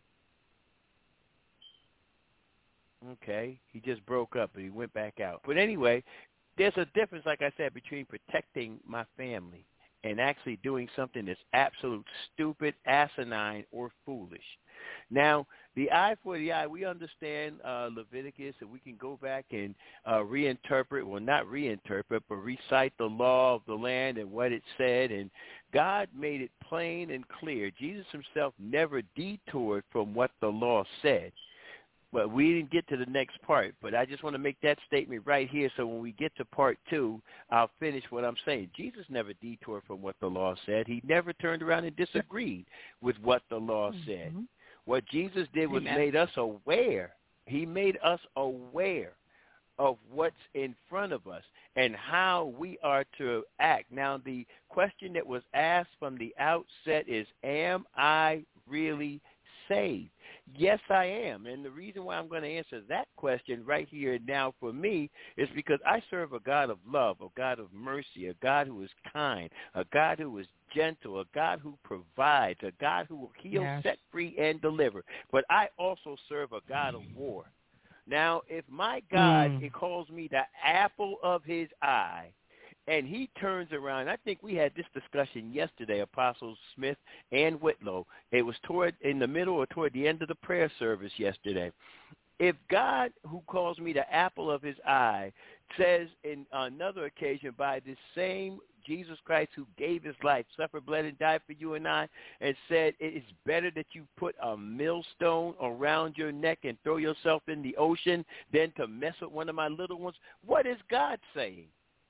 Okay, he just broke up and he went back out. But anyway, there's a difference, like I said, between protecting my family and actually doing something that's absolute stupid, asinine, or foolish. Now, the eye for the eye, we understand uh, Leviticus, and we can go back and uh, reinterpret, well, not reinterpret, but recite the law of the land and what it said. And God made it plain and clear. Jesus himself never detoured from what the law said. But we didn't get to the next part. But I just want to make that statement right here, so when we get to part two, I'll finish what I'm saying. Jesus never detoured from what the law said. He never turned around and disagreed with what the law mm-hmm. said. What Jesus did was Amen. made us aware. He made us aware of what's in front of us and how we are to act. Now, the question that was asked from the outset is, am I really saved? Yes, I am. And the reason why I'm going to answer that question right here and now for me is because I serve a God of love, a God of mercy, a God who is kind, a God who is gentle, a God who provides, a God who will heal, yes. set free, and deliver. But I also serve a God of war. Now, if my God, mm. it calls me the apple of his eye, and he turns around. I think we had this discussion yesterday, Apostles Smith and Whitlow. It was toward in the middle or toward the end of the prayer service yesterday. If God, who calls me the apple of his eye, says in another occasion by this same Jesus Christ who gave his life, suffered, bled, and died for you and I, and said it is better that you put a millstone around your neck and throw yourself in the ocean than to mess with one of my little ones, what is God saying?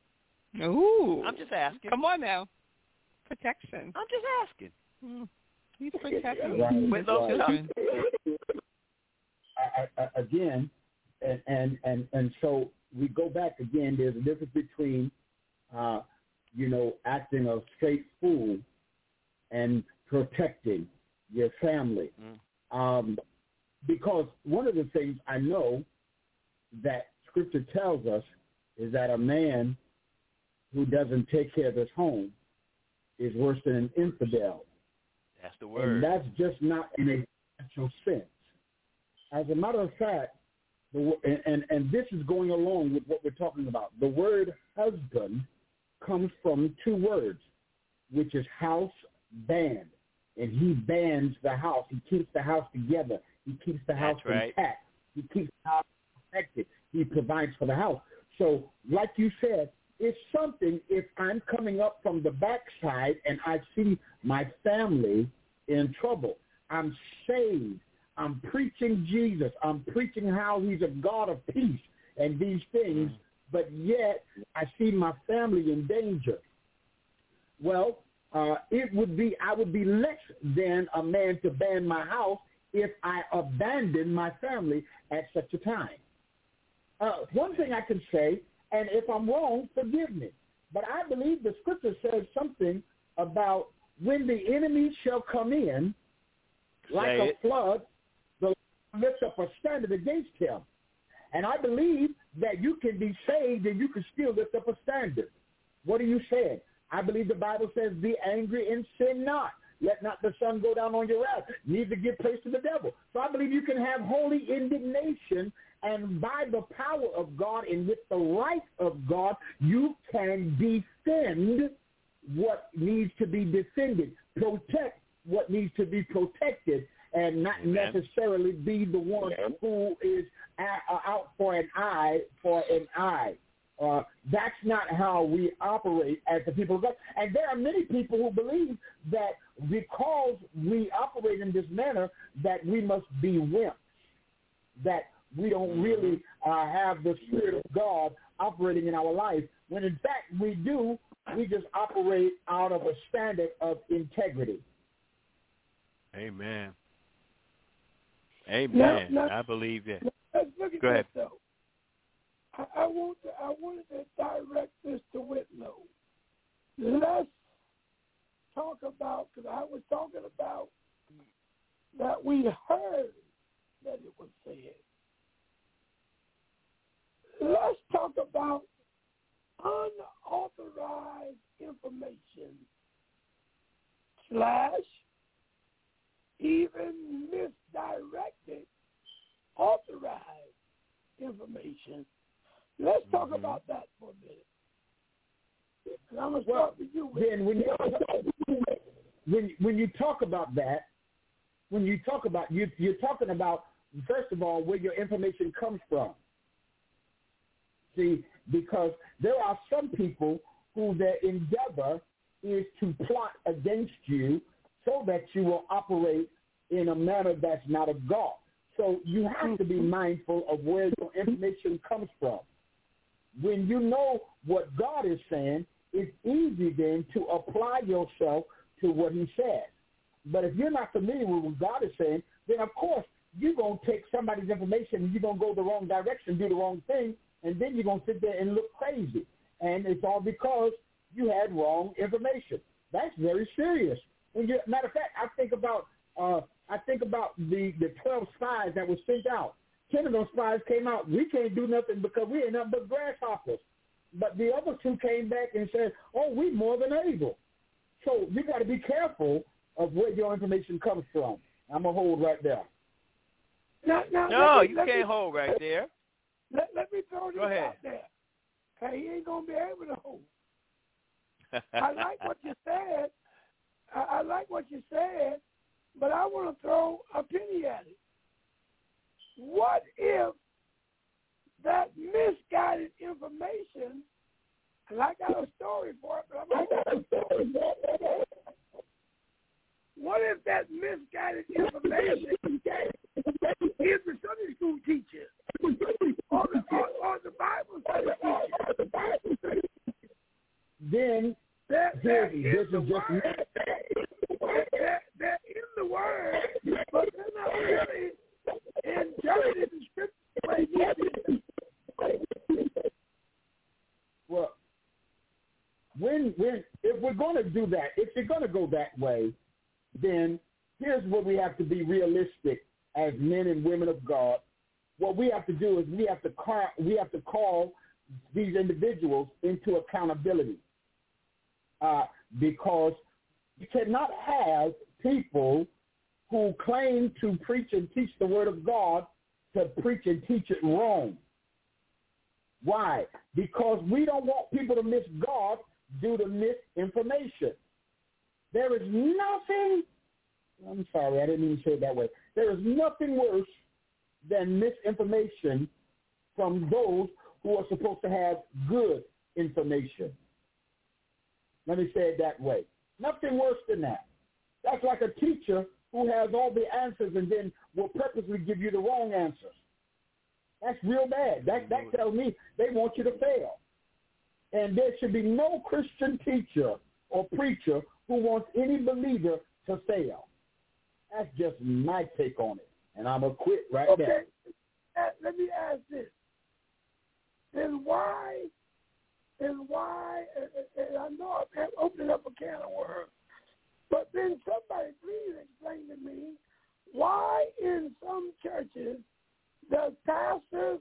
Ooh. I'm just asking. Come on now. Protection. I'm just asking. Mm. He's protecting right, with those children. I, I, again, and, and, and, and so we go back again, there's a difference between, uh, you know, acting a straight fool and protecting your family. Mm. Um, because one of the things I know that Scripture tells us is that a man who doesn't take care of his home is worse than an infidel. That's the word. And that's just not in a natural sense. As a matter of fact, the, and, and, and this is going along with what we're talking about. The word husband comes from two words, which is house band. And he bands the house. He keeps the house together. He keeps the house That's right. intact. He keeps the house protected. He provides for the house. So like you said, it's something if I'm coming up from the backside and I see my family in trouble. I'm saved. I'm preaching Jesus. I'm preaching how he's a God of peace and these things, but yet I see my family in danger. Well, uh, it would be, I would be less than a man to ban my house if I abandoned my family at such a time. Uh, one thing I can say, and if I'm wrong, forgive me. But I believe the Scripture says something about when the enemy shall come in, like Say a it. flood, the Lord lift up a standard against him. And I believe that you can be saved and you can still lift up a standard. What are you saying? I believe the Bible says, be angry and sin not. Let not the sun go down on your wrath, neither give place to the devil. So I believe you can have holy indignation, and by the power of God and with the right of God, you can defend what needs to be defended, protect what needs to be protected, and not Amen. necessarily be the one Amen. who is out for an eye for an eye. Uh, that's not how we operate as the people of God. And there are many people who believe that because we operate in this manner, that we must be wimps, that we don't really uh, have the Spirit of God operating in our life, when in fact we do. We just operate out of a standard of integrity. Amen. Amen. Now, now, I believe that. Let's look at Go this, ahead. though. I, I, want to, I wanted to direct this to Whitlow. Let's talk about, because I was talking about that we heard that it was said. Let's talk about unauthorized information slash even misdirected authorized information. Let's talk mm-hmm. about that for a minute. And I'm going to start with you. Then when you, when, when you talk about that, when you talk about, you, you're talking about, first of all, where your information comes from. See, because there are some people who their endeavor is to plot against you so that you will operate in a manner that's not of God. So you have to be mindful of where your information comes from. When you know what God is saying, it's easy then to apply yourself to what he says. But if you're not familiar with what God is saying, then of course you're going to take somebody's information and you're going to go the wrong direction, do the wrong thing, and then you're going to sit there and look crazy. And it's all because you had wrong information. That's very serious. When you, matter of fact, I think about uh, I think about the, the twelve spies that were sent out. Ten of those spies came out. We can't do nothing because we ain't nothing but grasshoppers. But the other two came back and said, oh, we more than able. So you got to be careful of where your information comes from. I'm going to hold right there. Now, now, no, me, you can't me, hold right there. Let, let me throw this Go ahead. out there. Hey, he ain't going to be able to hold. I like what you said. I, I like what you said, but I want to throw a penny at it. What if that misguided information, and I got a story for it, but I'm not got a story for it. What if that misguided information is the Sunday school teacher or the, or, or the Bible study teacher? Then they're, they're in this the is just word. They're, they're in the word, but they're not really interpreted the scripture the way you did. Well, when when if we're going to do that, if you're going to go that way, then here's what we have to be realistic as men and women of God. What we have to do is we have to call, we have to call these individuals into accountability, uh, because you cannot have people who claim to preach and teach the word of God to preach and teach it wrong. Why? Because we don't want people to miss God due to misinformation. There is nothing, I'm sorry, I didn't even say it that way. There is nothing worse than misinformation from those who are supposed to have good information. Let me say it that way. Nothing worse than that. That's like a teacher who has all the answers and then will purposely give you the wrong answers. That's real bad. That, that tells me they want you to fail. And there should be no Christian teacher or preacher who wants any believer to fail. That's just my take on it. And I'm going to quit right okay. there. Uh, let me ask this. Then why, then why, and, and I know I'm opening up a can of worms, but then somebody please explain to me why in some churches does pastors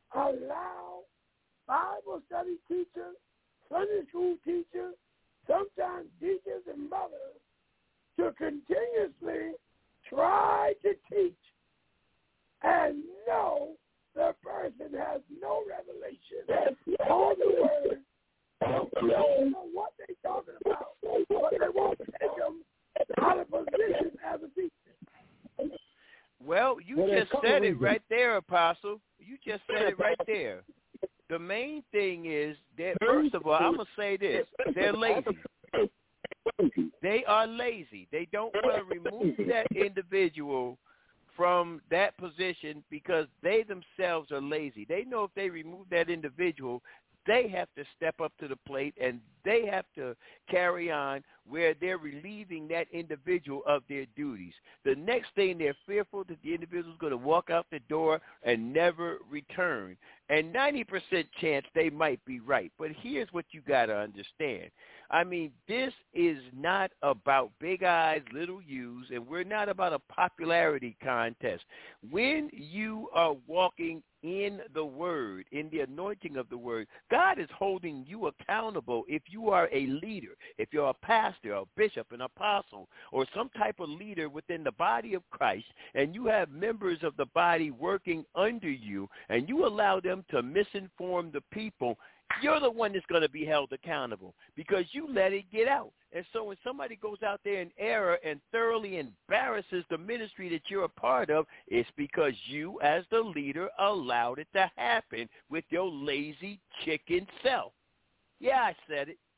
allow Bible study teachers, Sunday school teachers, sometimes deacons and mothers to continuously try to teach and know the person has no revelation on the word, don't know what they're talking about, but they won't take them out of position as a teacher. Well, you well, just said it right there, Apostle. You just said it right there. The main thing is that, first of all, I'm going to say this. They're lazy. They are lazy. They don't want to remove that individual from that position because they themselves are lazy. They know if they remove that individual, they have to step up to the plate and they have to carry on where they're relieving that individual of their duties. The next thing, they're fearful that the individual is going to walk out the door and never return. And ninety percent chance they might be right. But here's what you got to understand. I mean, this is not about big eyes, little U's, and we're not about a popularity contest. When you are walking in the word, in the anointing of the word, God is holding you accountable if you are a leader, if you're a pastor, a bishop, an apostle, or some type of leader within the body of Christ, and you have members of the body working under you, and you allow them to misinform the people, you're the one that's going to be held accountable because you let it get out. And so when somebody goes out there in error and thoroughly embarrasses the ministry that you're a part of, it's because you as the leader allowed it to happen with your lazy chicken self. Yeah, I said it.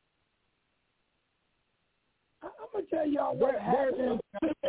I'm going to tell y'all what happened.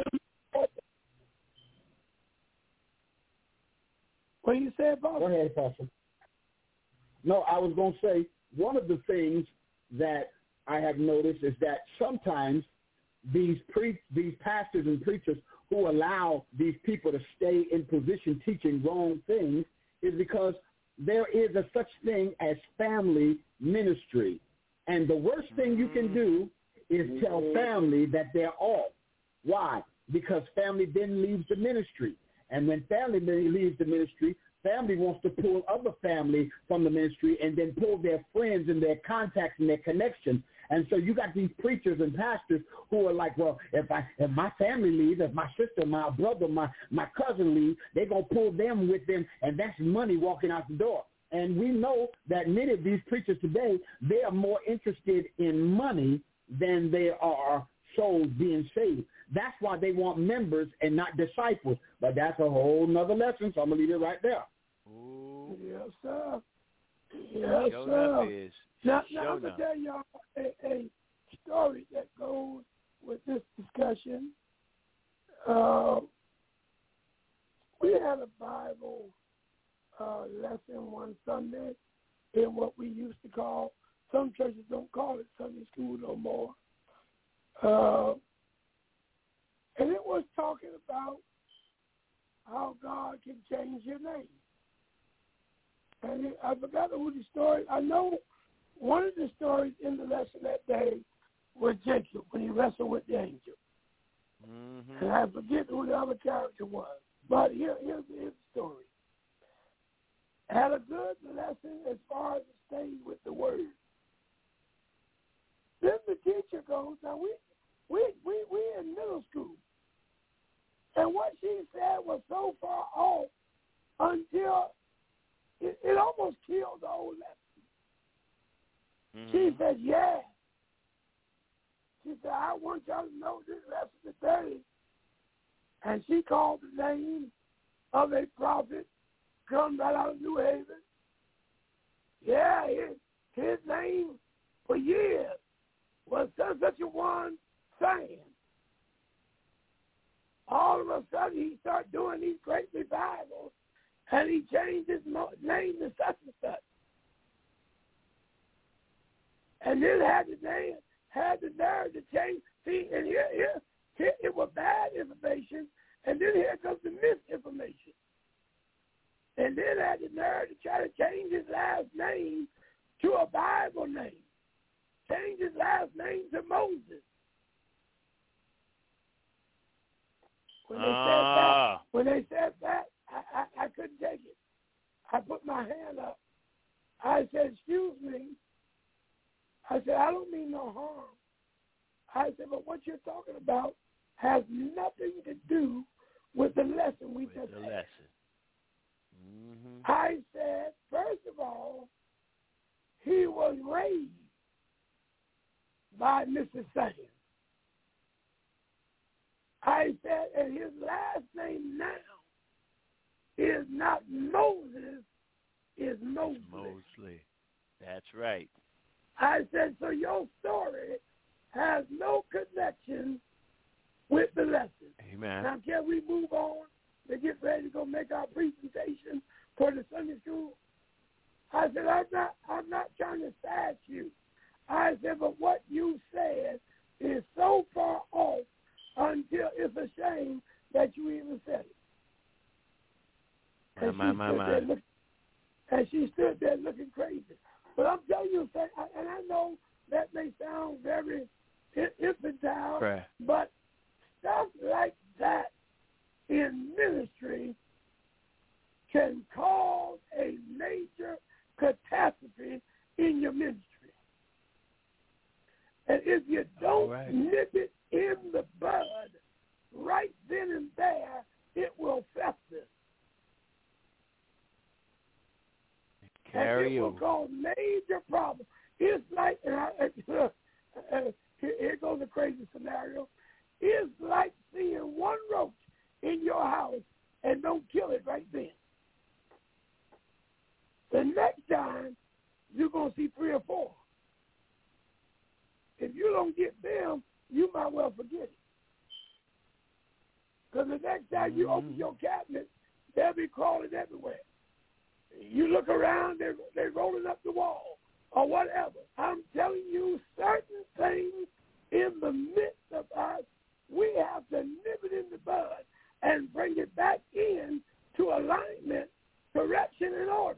What you said, Bob? Go ahead, Pastor. No, I was going to say one of the things that I have noticed is that sometimes these pre- these pastors and preachers who allow these people to stay in position teaching wrong things is because there is a such thing as family ministry. And the worst thing you can do is tell family that they're off. Why? Because family then leaves the ministry. And when family leaves the ministry, family wants to pull other family from the ministry and then pull their friends and their contacts and their connections. And so you got these preachers and pastors who are like, well, if I if my family leaves, if my sister, my brother, my, my cousin leaves, they're going to pull them with them, and that's money walking out the door. And we know that many of these preachers today, they are more interested in money than they are souls being saved. That's why they want members and not disciples. But that's a whole nother lesson, so I'm going to leave it right there. Ooh. Yes, sir. Yes, Show sir. Is. Now, Show now I'm going to tell y'all a, a story that goes with this discussion. Uh, we had a Bible uh, lesson one Sunday in what we used to call, some churches don't call it Sunday school no more. Uh, and it was talking about how God can change your name. And it, I forgot who the story, I know one of the stories in the lesson that day was Jacob when he wrestled with the angel. Mm-hmm. And I forget who the other character was. But here, here's, here's the story. Had a good lesson as far as it stayed with the word. Then the teacher goes, now we, we, we, we in middle school. And what she said was so far off until it, it almost killed the whole lesson. Mm-hmm. She said, yeah. She said, I want y'all to know this lesson today. And she called the name of a prophet come right out of New Haven. Yeah, his, his name for years was such, such a one saying. All of a sudden, he started doing these great revivals, and he changed his name to such and such. And then had the name, had the nerve to change. See, and here, here, here it was bad information, and then here comes the misinformation. And then had the nerve to try to change his last name to a Bible name. Change his last name to Moses. When they uh. said that, when they said that, I, I, I couldn't take it. I put my hand up. I said, excuse me. I said, I don't mean no harm. I said, but what you're talking about has nothing to do with the lesson we with just the had. lesson. Mm-hmm. I said, first of all, he was raised by Missus Sand. I said, and his last name now is not Moses, is Mosley. Mosley. That's right. I said, so your story has no connection with the lesson. Amen. Now, can we move on to get ready to go make our presentation for the Sunday school? I said, I'm not, I'm not trying to sass you. I said, but what you said is so far off until it's a shame that you even said it. And, my, she, my, stood my. There look, and she stood there looking crazy. But I'm telling you, and I know that may sound very infantile, Right. but stuff like that in ministry can cause a major catastrophe in your ministry. And if you don't right. nip it in the bud right then and there, it will fester. Carry and it will over. cause major problems. It's like, and I, uh, uh, here, here goes a crazy scenario. It's like seeing one roach in your house and don't kill it right then. The next time, you're going to see three or four. If you don't get them, you might well forget it. Because the next time you open your cabinet, they'll be crawling everywhere. You look around, they're, they're rolling up the wall or whatever. I'm telling you, certain things in the midst of us, we have to nip it in the bud and bring it back in to alignment, correction, and order.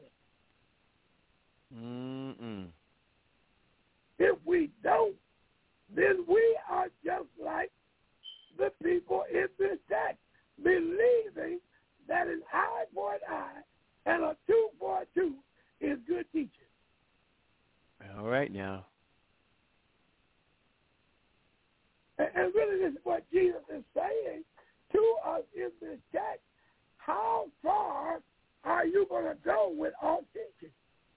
Mm-mm. If we don't, then we are just like the people in this text, believing that an eye for an eye and a two for a two is good teaching. All right now. And, and really this is what Jesus is saying to us in this text. How far are you going to go with all teaching?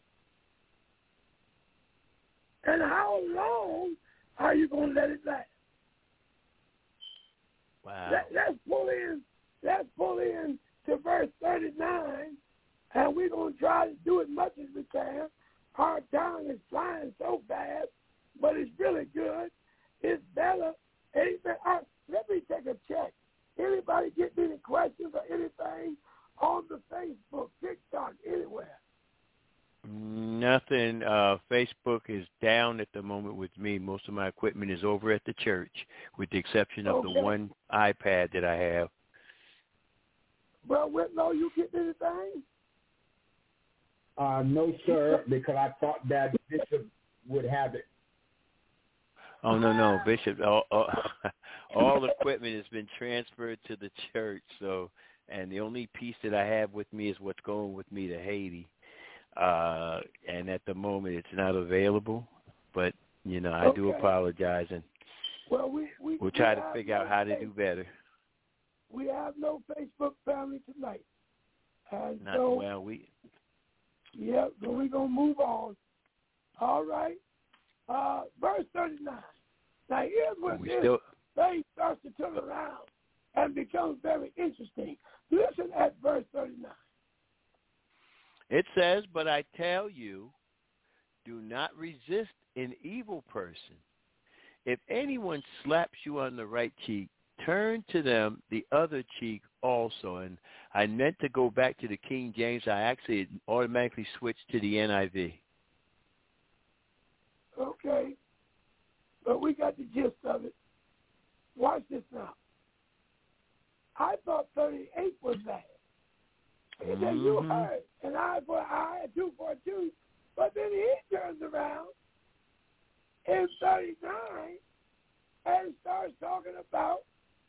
And how long are you going to let it last? Wow. Let, let's pull in, let's pull in to verse thirty-nine, and we're going to try to do as much as we can. Our time is flying so fast, but it's really good. It's better. Amen. Uh, let me take a check. Anybody get any questions or anything on the Facebook, TikTok, anywhere? Nothing. Uh, Facebook is down at the moment with me. Most of my equipment is over at the church, with the exception of Okay. the one iPad that I have. Well, Whitlow, you get anything? Uh, no, sir, because I thought that Bishop would have it. Oh, no, no, Bishop. All, all, all equipment has been transferred to the church, so, and the only piece that I have with me is what's going with me to Haiti. Uh, and at the moment, it's not available, but, you know, I Okay. do apologize, and Well, we, we, we'll try we to figure no out how to face- do better. We have no Facebook family tonight. And Not so, well, we... yeah, so we're going to move on. All right. Uh, verse thirty-nine. Now, here's where We this still... thing starts to turn around and becomes very interesting. Listen at verse thirty-nine. It says, but I tell you, do not resist an evil person. If anyone slaps you on the right cheek, turn to them the other cheek also. And I meant to go back to the King James. I actually automatically switched to the N I V. Okay. But we got the gist of it. Watch this now. I thought thirty-eight was bad. He said, you Mhm. heard an eye for an eye, a two for a two. But then he turns around in thirty-nine and starts talking about,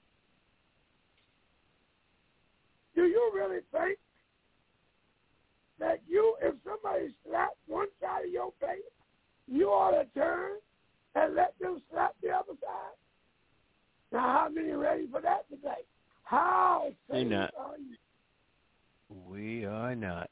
do you really think that you, if somebody slaps one side of your face, you ought to turn and let them slap the other side? Now, how many are ready for that today? How saved are you? We are not.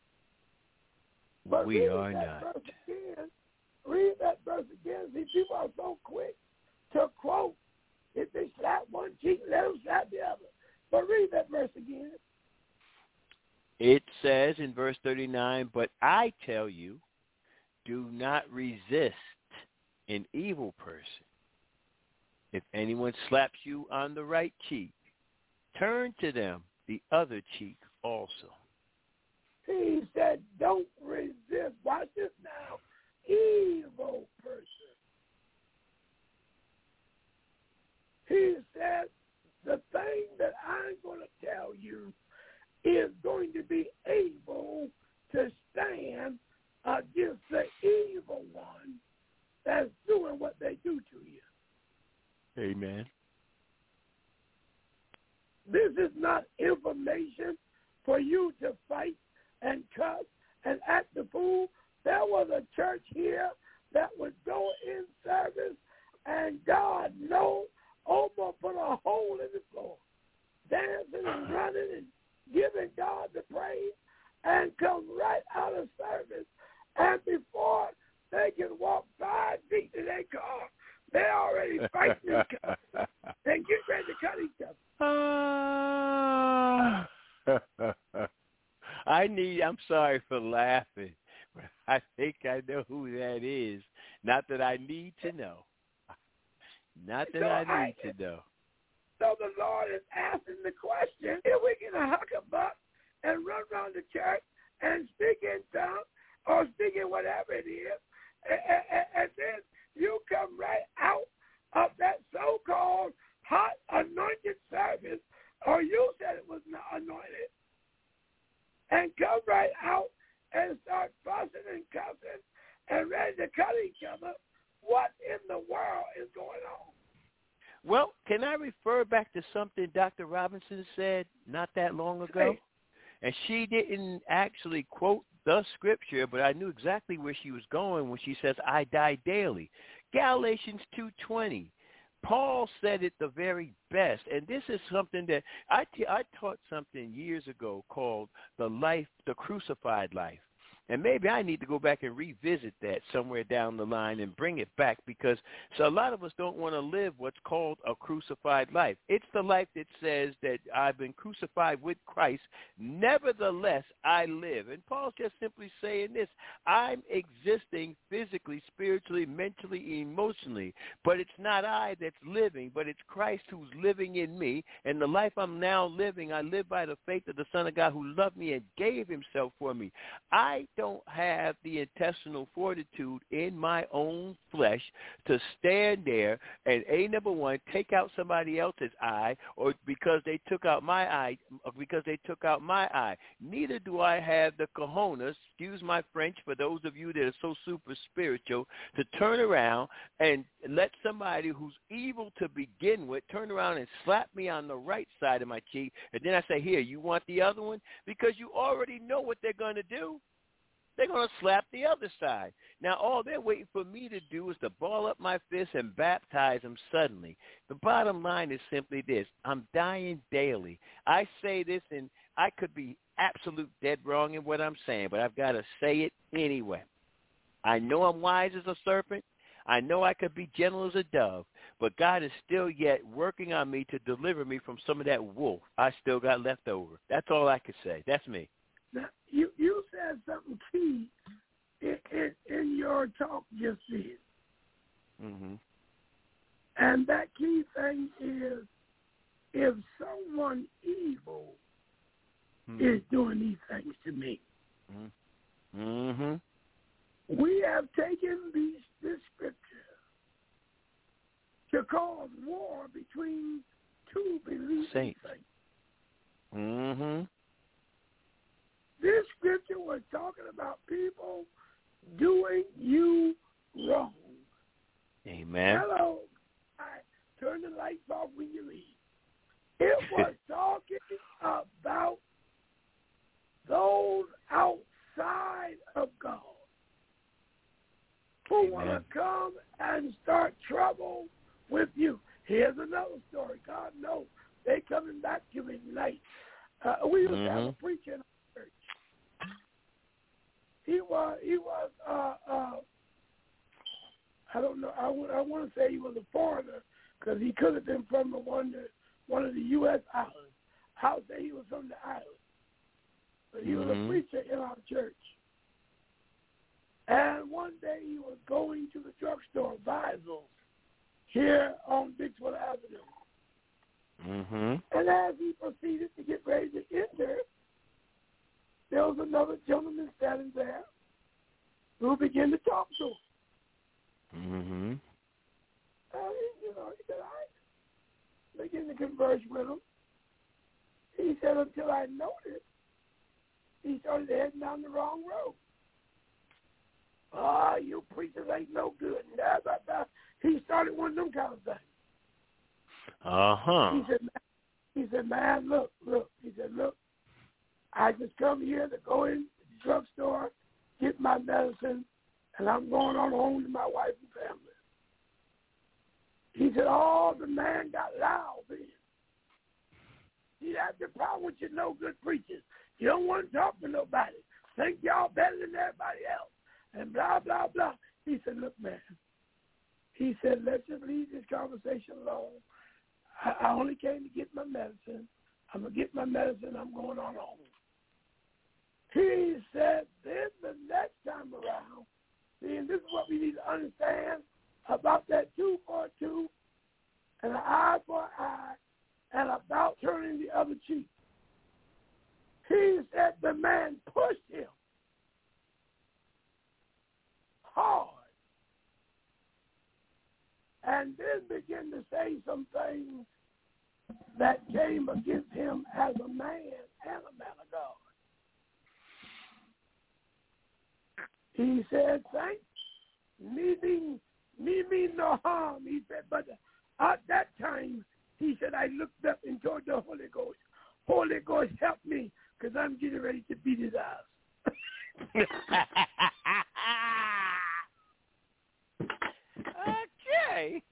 But we read are that not. Verse again. Read that verse again. See, people are so quick to quote. If they slap one cheek, let them slap the other. But read that verse again. It says in verse thirty-nine, but I tell you, do not resist an evil person. If anyone slaps you on the right cheek, turn to them the other cheek also. He said, don't resist. Watch this now. Evil person. He said, the thing that I'm going to tell you is going to be able to stand against the evil one that's doing what they do to you. Amen. This is not information for you to fight and cuss and act the fool. There was a church here that would go in service, and God knows, almost put a hole in the floor, dancing and running and giving God the praise, and come right out of service. And before they can walk five feet to their car, they're already fighting and cussing and get ready to cut each other. I need, I'm sorry for laughing, but I think I know who that is. Not that I need to know. Not that so I need I, to know. So the Lord is asking the question, if we can huck a buck and run around the church and speak in tongues or speak in whatever it is, and, and, and then you come right out of that so-called hot anointed service, or you said it was not anointed, and come right out and start fussing and cussing and ready to cut each other. What in the world is going on? Well, can I refer back to something Doctor Robinson said not that long ago? Hey. And she didn't actually quote the scripture, but I knew exactly where she was going when she says, I die daily. Galatians two twenty. Paul said it the very best, and this is something that I, t- I taught something years ago called the life, the crucified life. And maybe I need to go back and revisit that somewhere down the line and bring it back, because so a lot of us don't want to live what's called a crucified life. It's the life that says that I've been crucified with Christ. Nevertheless, I live. And Paul's just simply saying this. I'm existing physically, spiritually, mentally, emotionally. But it's not I that's living, but it's Christ who's living in me. And the life I'm now living, I live by the faith of the Son of God who loved me and gave himself for me. I don't have the intestinal fortitude in my own flesh to stand there and, A, number one, take out somebody else's eye, or because they took out my eye, or because they took out my eye. Neither do I have the cojones, excuse my French for those of you that are so super spiritual, to turn around and let somebody who's evil to begin with turn around and slap me on the right side of my cheek, and then I say, here, you want the other one? Because you already know what they're going to do. They're going to slap the other side. Now, all they're waiting for me to do is to ball up my fist and baptize them suddenly. The bottom line is simply this. I'm dying daily. I say this, and I could be absolute dead wrong in what I'm saying, but I've got to say it anyway. I know I'm wise as a serpent. I know I could be gentle as a dove, but God is still yet working on me to deliver me from some of that wolf I still got left over. That's all I could say. That's me. Now, you, you said something key in, in, in your talk just then. Mm-hmm. And that key thing is, if someone evil mm-hmm. is doing these things to me, mm-hmm. we have taken these, this scripture to cause war between two believing saints. Mm-hmm. This scripture was talking about people doing you wrong. Amen. Hello. Right. Turn the lights off when you leave. It was talking about those who want to come and start trouble with you. Here's another story. God knows they coming back to me tonight. Uh, we used mm-hmm. to have a preacher in our church. He was, he was, uh, uh, I don't know, I, w- I want to say he was a foreigner because he could have been from the one, that, one of the U S islands. I'll say he was from the island. But he mm-hmm. was a preacher in our church. And one day he was going to the drugstore, Visel, here on Bigfoot Avenue. Mm-hmm. And as he proceeded to get ready to enter, there was another gentleman standing there who began to talk to him. Mm-hmm. And he, you know, he said, I began to converse with him. He said, until I noticed, he started heading down the wrong road. Ah, oh, you preachers ain't no good. Nah, nah, nah. He started one of them kind of things. Uh-huh. He said, he said, man, look, look. He said, look, I just come here to go in to the drugstore, get my medicine, and I'm going on home to my wife and family. He said, oh, the man got loud then. See, that's the problem with you no good preachers. You don't want to talk to nobody. Think y'all better than everybody else. And blah, blah, blah. He said, look, man. He said, let's just leave this conversation alone. I, I only came to get my medicine. I'm going to get my medicine. I'm going on home. He said, then the next time around, see, and this is what we need to understand about that two for a two and an eye for an eye and about turning the other cheek. He said the man pushed him hard and then began to say some things that came against him as a man and a man of God. He said, thanks, me mean, me mean no harm. He said, but at that time, he said, I looked up and told the Holy Ghost, Holy Ghost, help me, because I'm getting ready to beat his ass. Okay.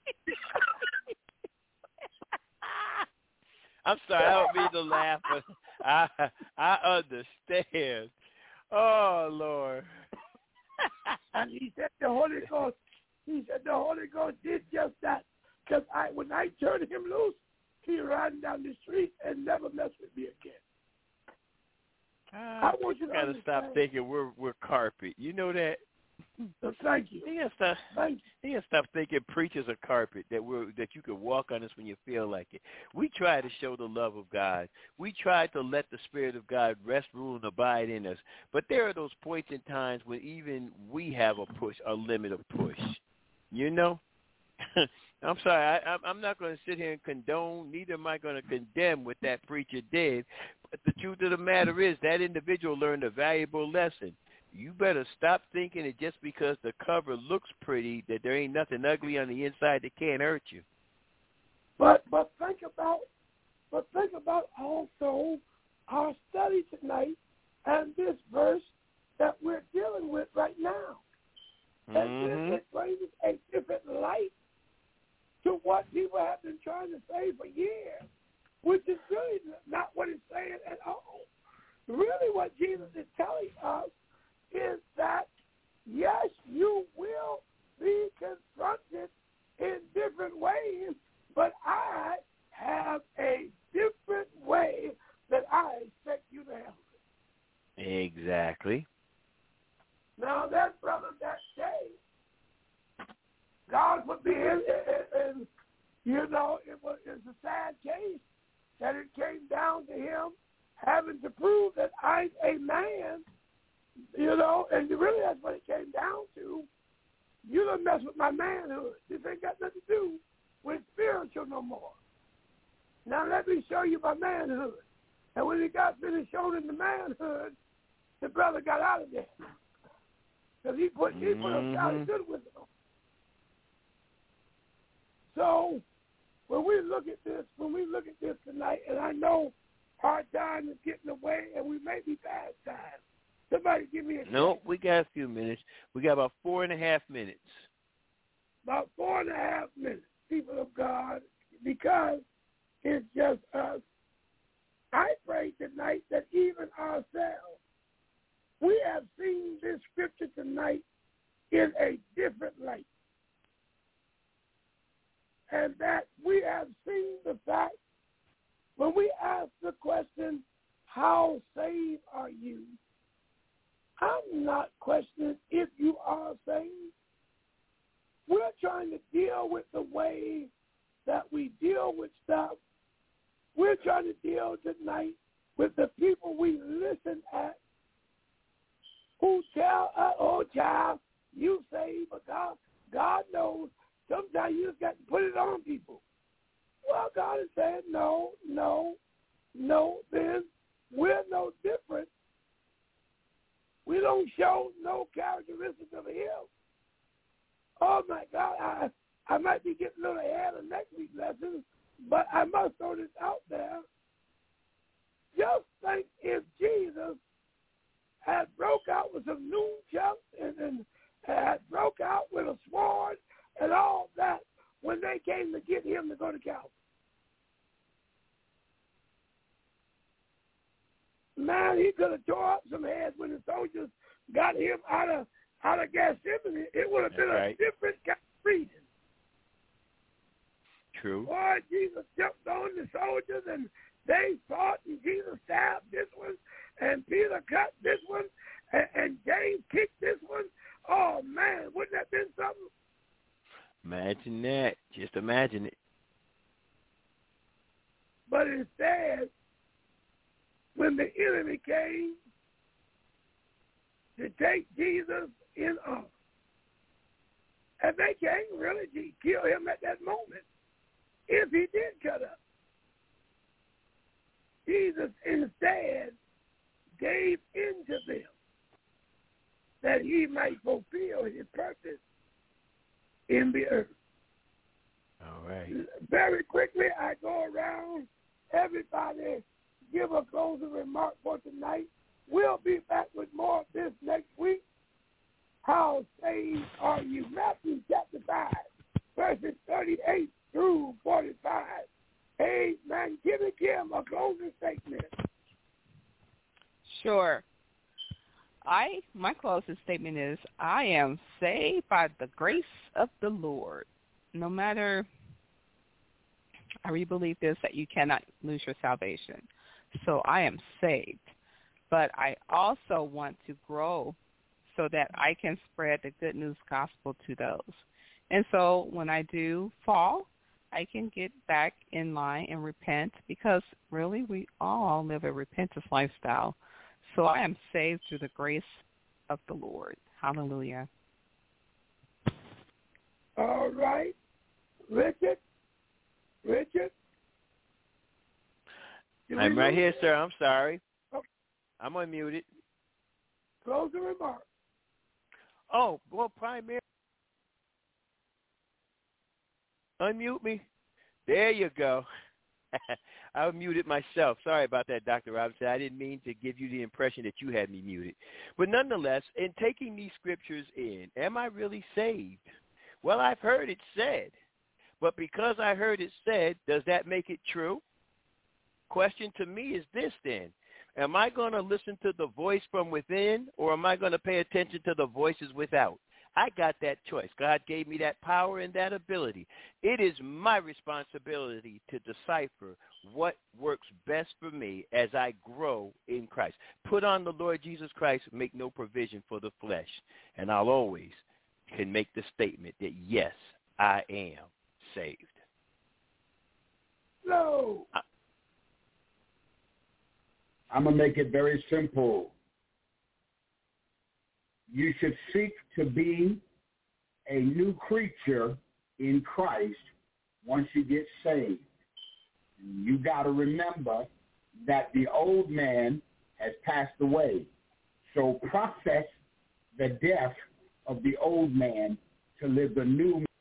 I'm sorry, I don't mean to laugh, but I I understand. Oh, Lord. And he said the Holy Ghost, he said the Holy Ghost did just that. Because I, when I turned him loose, he ran down the street and never messed with me again. Uh, I want you to gotta stop thinking we're we're carpet. You know that? So thank you. You gotta stop. Thank you. You gotta stop thinking preachers are carpet that we're that you can walk on us when you feel like it. We try to show the love of God. We try to let the Spirit of God rest, rule, and abide in us. But there are those points in times when even we have a push, a limit of push. You know. I'm sorry, I, I'm not going to sit here and condone, neither am I going to condemn what that preacher did. But the truth of the matter is that individual learned a valuable lesson. You better stop thinking that just because the cover looks pretty, that there ain't nothing ugly on the inside that can't hurt you. But but think about, but think about also our study tonight and this verse that we're dealing with right now. And mm-hmm. this it brings a different light to what people have been trying to say for years, which is really not what it's saying at all. Really what Jesus is telling us is that, yes, you will be confronted in different ways, but I have a different way that I expect you to handle it. Exactly. Now, that brother that day, God forbid, and, and you know, it was it's a sad case that it came down to him having to prove that I'm a man, you know, and really that's what it came down to. You don't mess with my manhood. This ain't got nothing to do with spiritual no more. Now let me show you my manhood. And when he got finished showing him the manhood, the brother got out of there. Because he put, he put mm-hmm. a shot of good with him. So when we look at this, when we look at this tonight, and I know our time is getting away, and we may be past time, Somebody give me a Nope, we got a few minutes. We got about four and a half minutes. About four and a half minutes, people of God, because it's just us. I pray tonight that even ourselves, we have seen this scripture tonight in a different light. And that we have seen the fact, when we ask the question, how saved are you? I'm not questioning if you are saved. We're trying to deal with the way that we deal with stuff. We're trying to deal tonight with the people we listen at who tell us, oh, child, you saved, but God, God knows. Sometimes you just got to put it on people. Well, God is saying, no, no, no, then we're no different. We don't show no characteristics of Him. Oh, my God, I, I might be getting a little ahead of next week's lesson, but I must throw this out there. Just think if Jesus had broke out with some nunchucks and, and had broke out with a sword and all that when they came to get Him to go to Calvary. Man, he could have tore up some heads when the soldiers got him out of out of Gethsemane. It would have That's been right. a different kind of reason. True. Boy, Jesus jumped on the soldiers and they fought, and Jesus stabbed this one, and Peter cut this one, and, and James kicked this one. Oh, man, wouldn't that have been something? Imagine that. Just imagine it. But instead, when the enemy came to take Jesus in arms, and they can't really kill him at that moment if he did cut up. Jesus instead gave in to them that he might fulfill his purpose in the earth. All right. Very quickly, I go around. Everybody give a closing remark for tonight. We'll be back with more of this next week. How saved are you? Matthew chapter five, verses thirty-eight through forty-five. Amen. Give it, Kim, a closing statement. Sure. I my closing statement is, I am saved by the grace of the Lord. No matter, I really believe this, that you cannot lose your salvation. So I am saved. But I also want to grow so that I can spread the good news gospel to those. And so when I do fall, I can get back in line and repent, because really we all live a repentance lifestyle. So I am saved through the grace of the Lord. Hallelujah. All right. Richard? Richard? Do I'm we right lose here, it? sir. I'm sorry. Okay. I'm unmuted. Closing remark. Oh, well, primary. Unmute me. There you go. I muted myself. Sorry about that, Doctor Robinson. I didn't mean to give you the impression that you had me muted. But nonetheless, in taking these scriptures in, am I really saved? Well, I've heard it said. But because I heard it said, does that make it true? Question to me is this then. Am I going to listen to the voice from within, or am I going to pay attention to the voices without? I got that choice. God gave me that power and that ability. It is my responsibility to decipher what works best for me as I grow in Christ. Put on the Lord Jesus Christ, make no provision for the flesh, and I'll always can make the statement that, yes, I am saved. No. I, I'm going to make it very simple. You should seek to be a new creature in Christ once you get saved. You got to remember that the old man has passed away. So process the death of the old man to live the new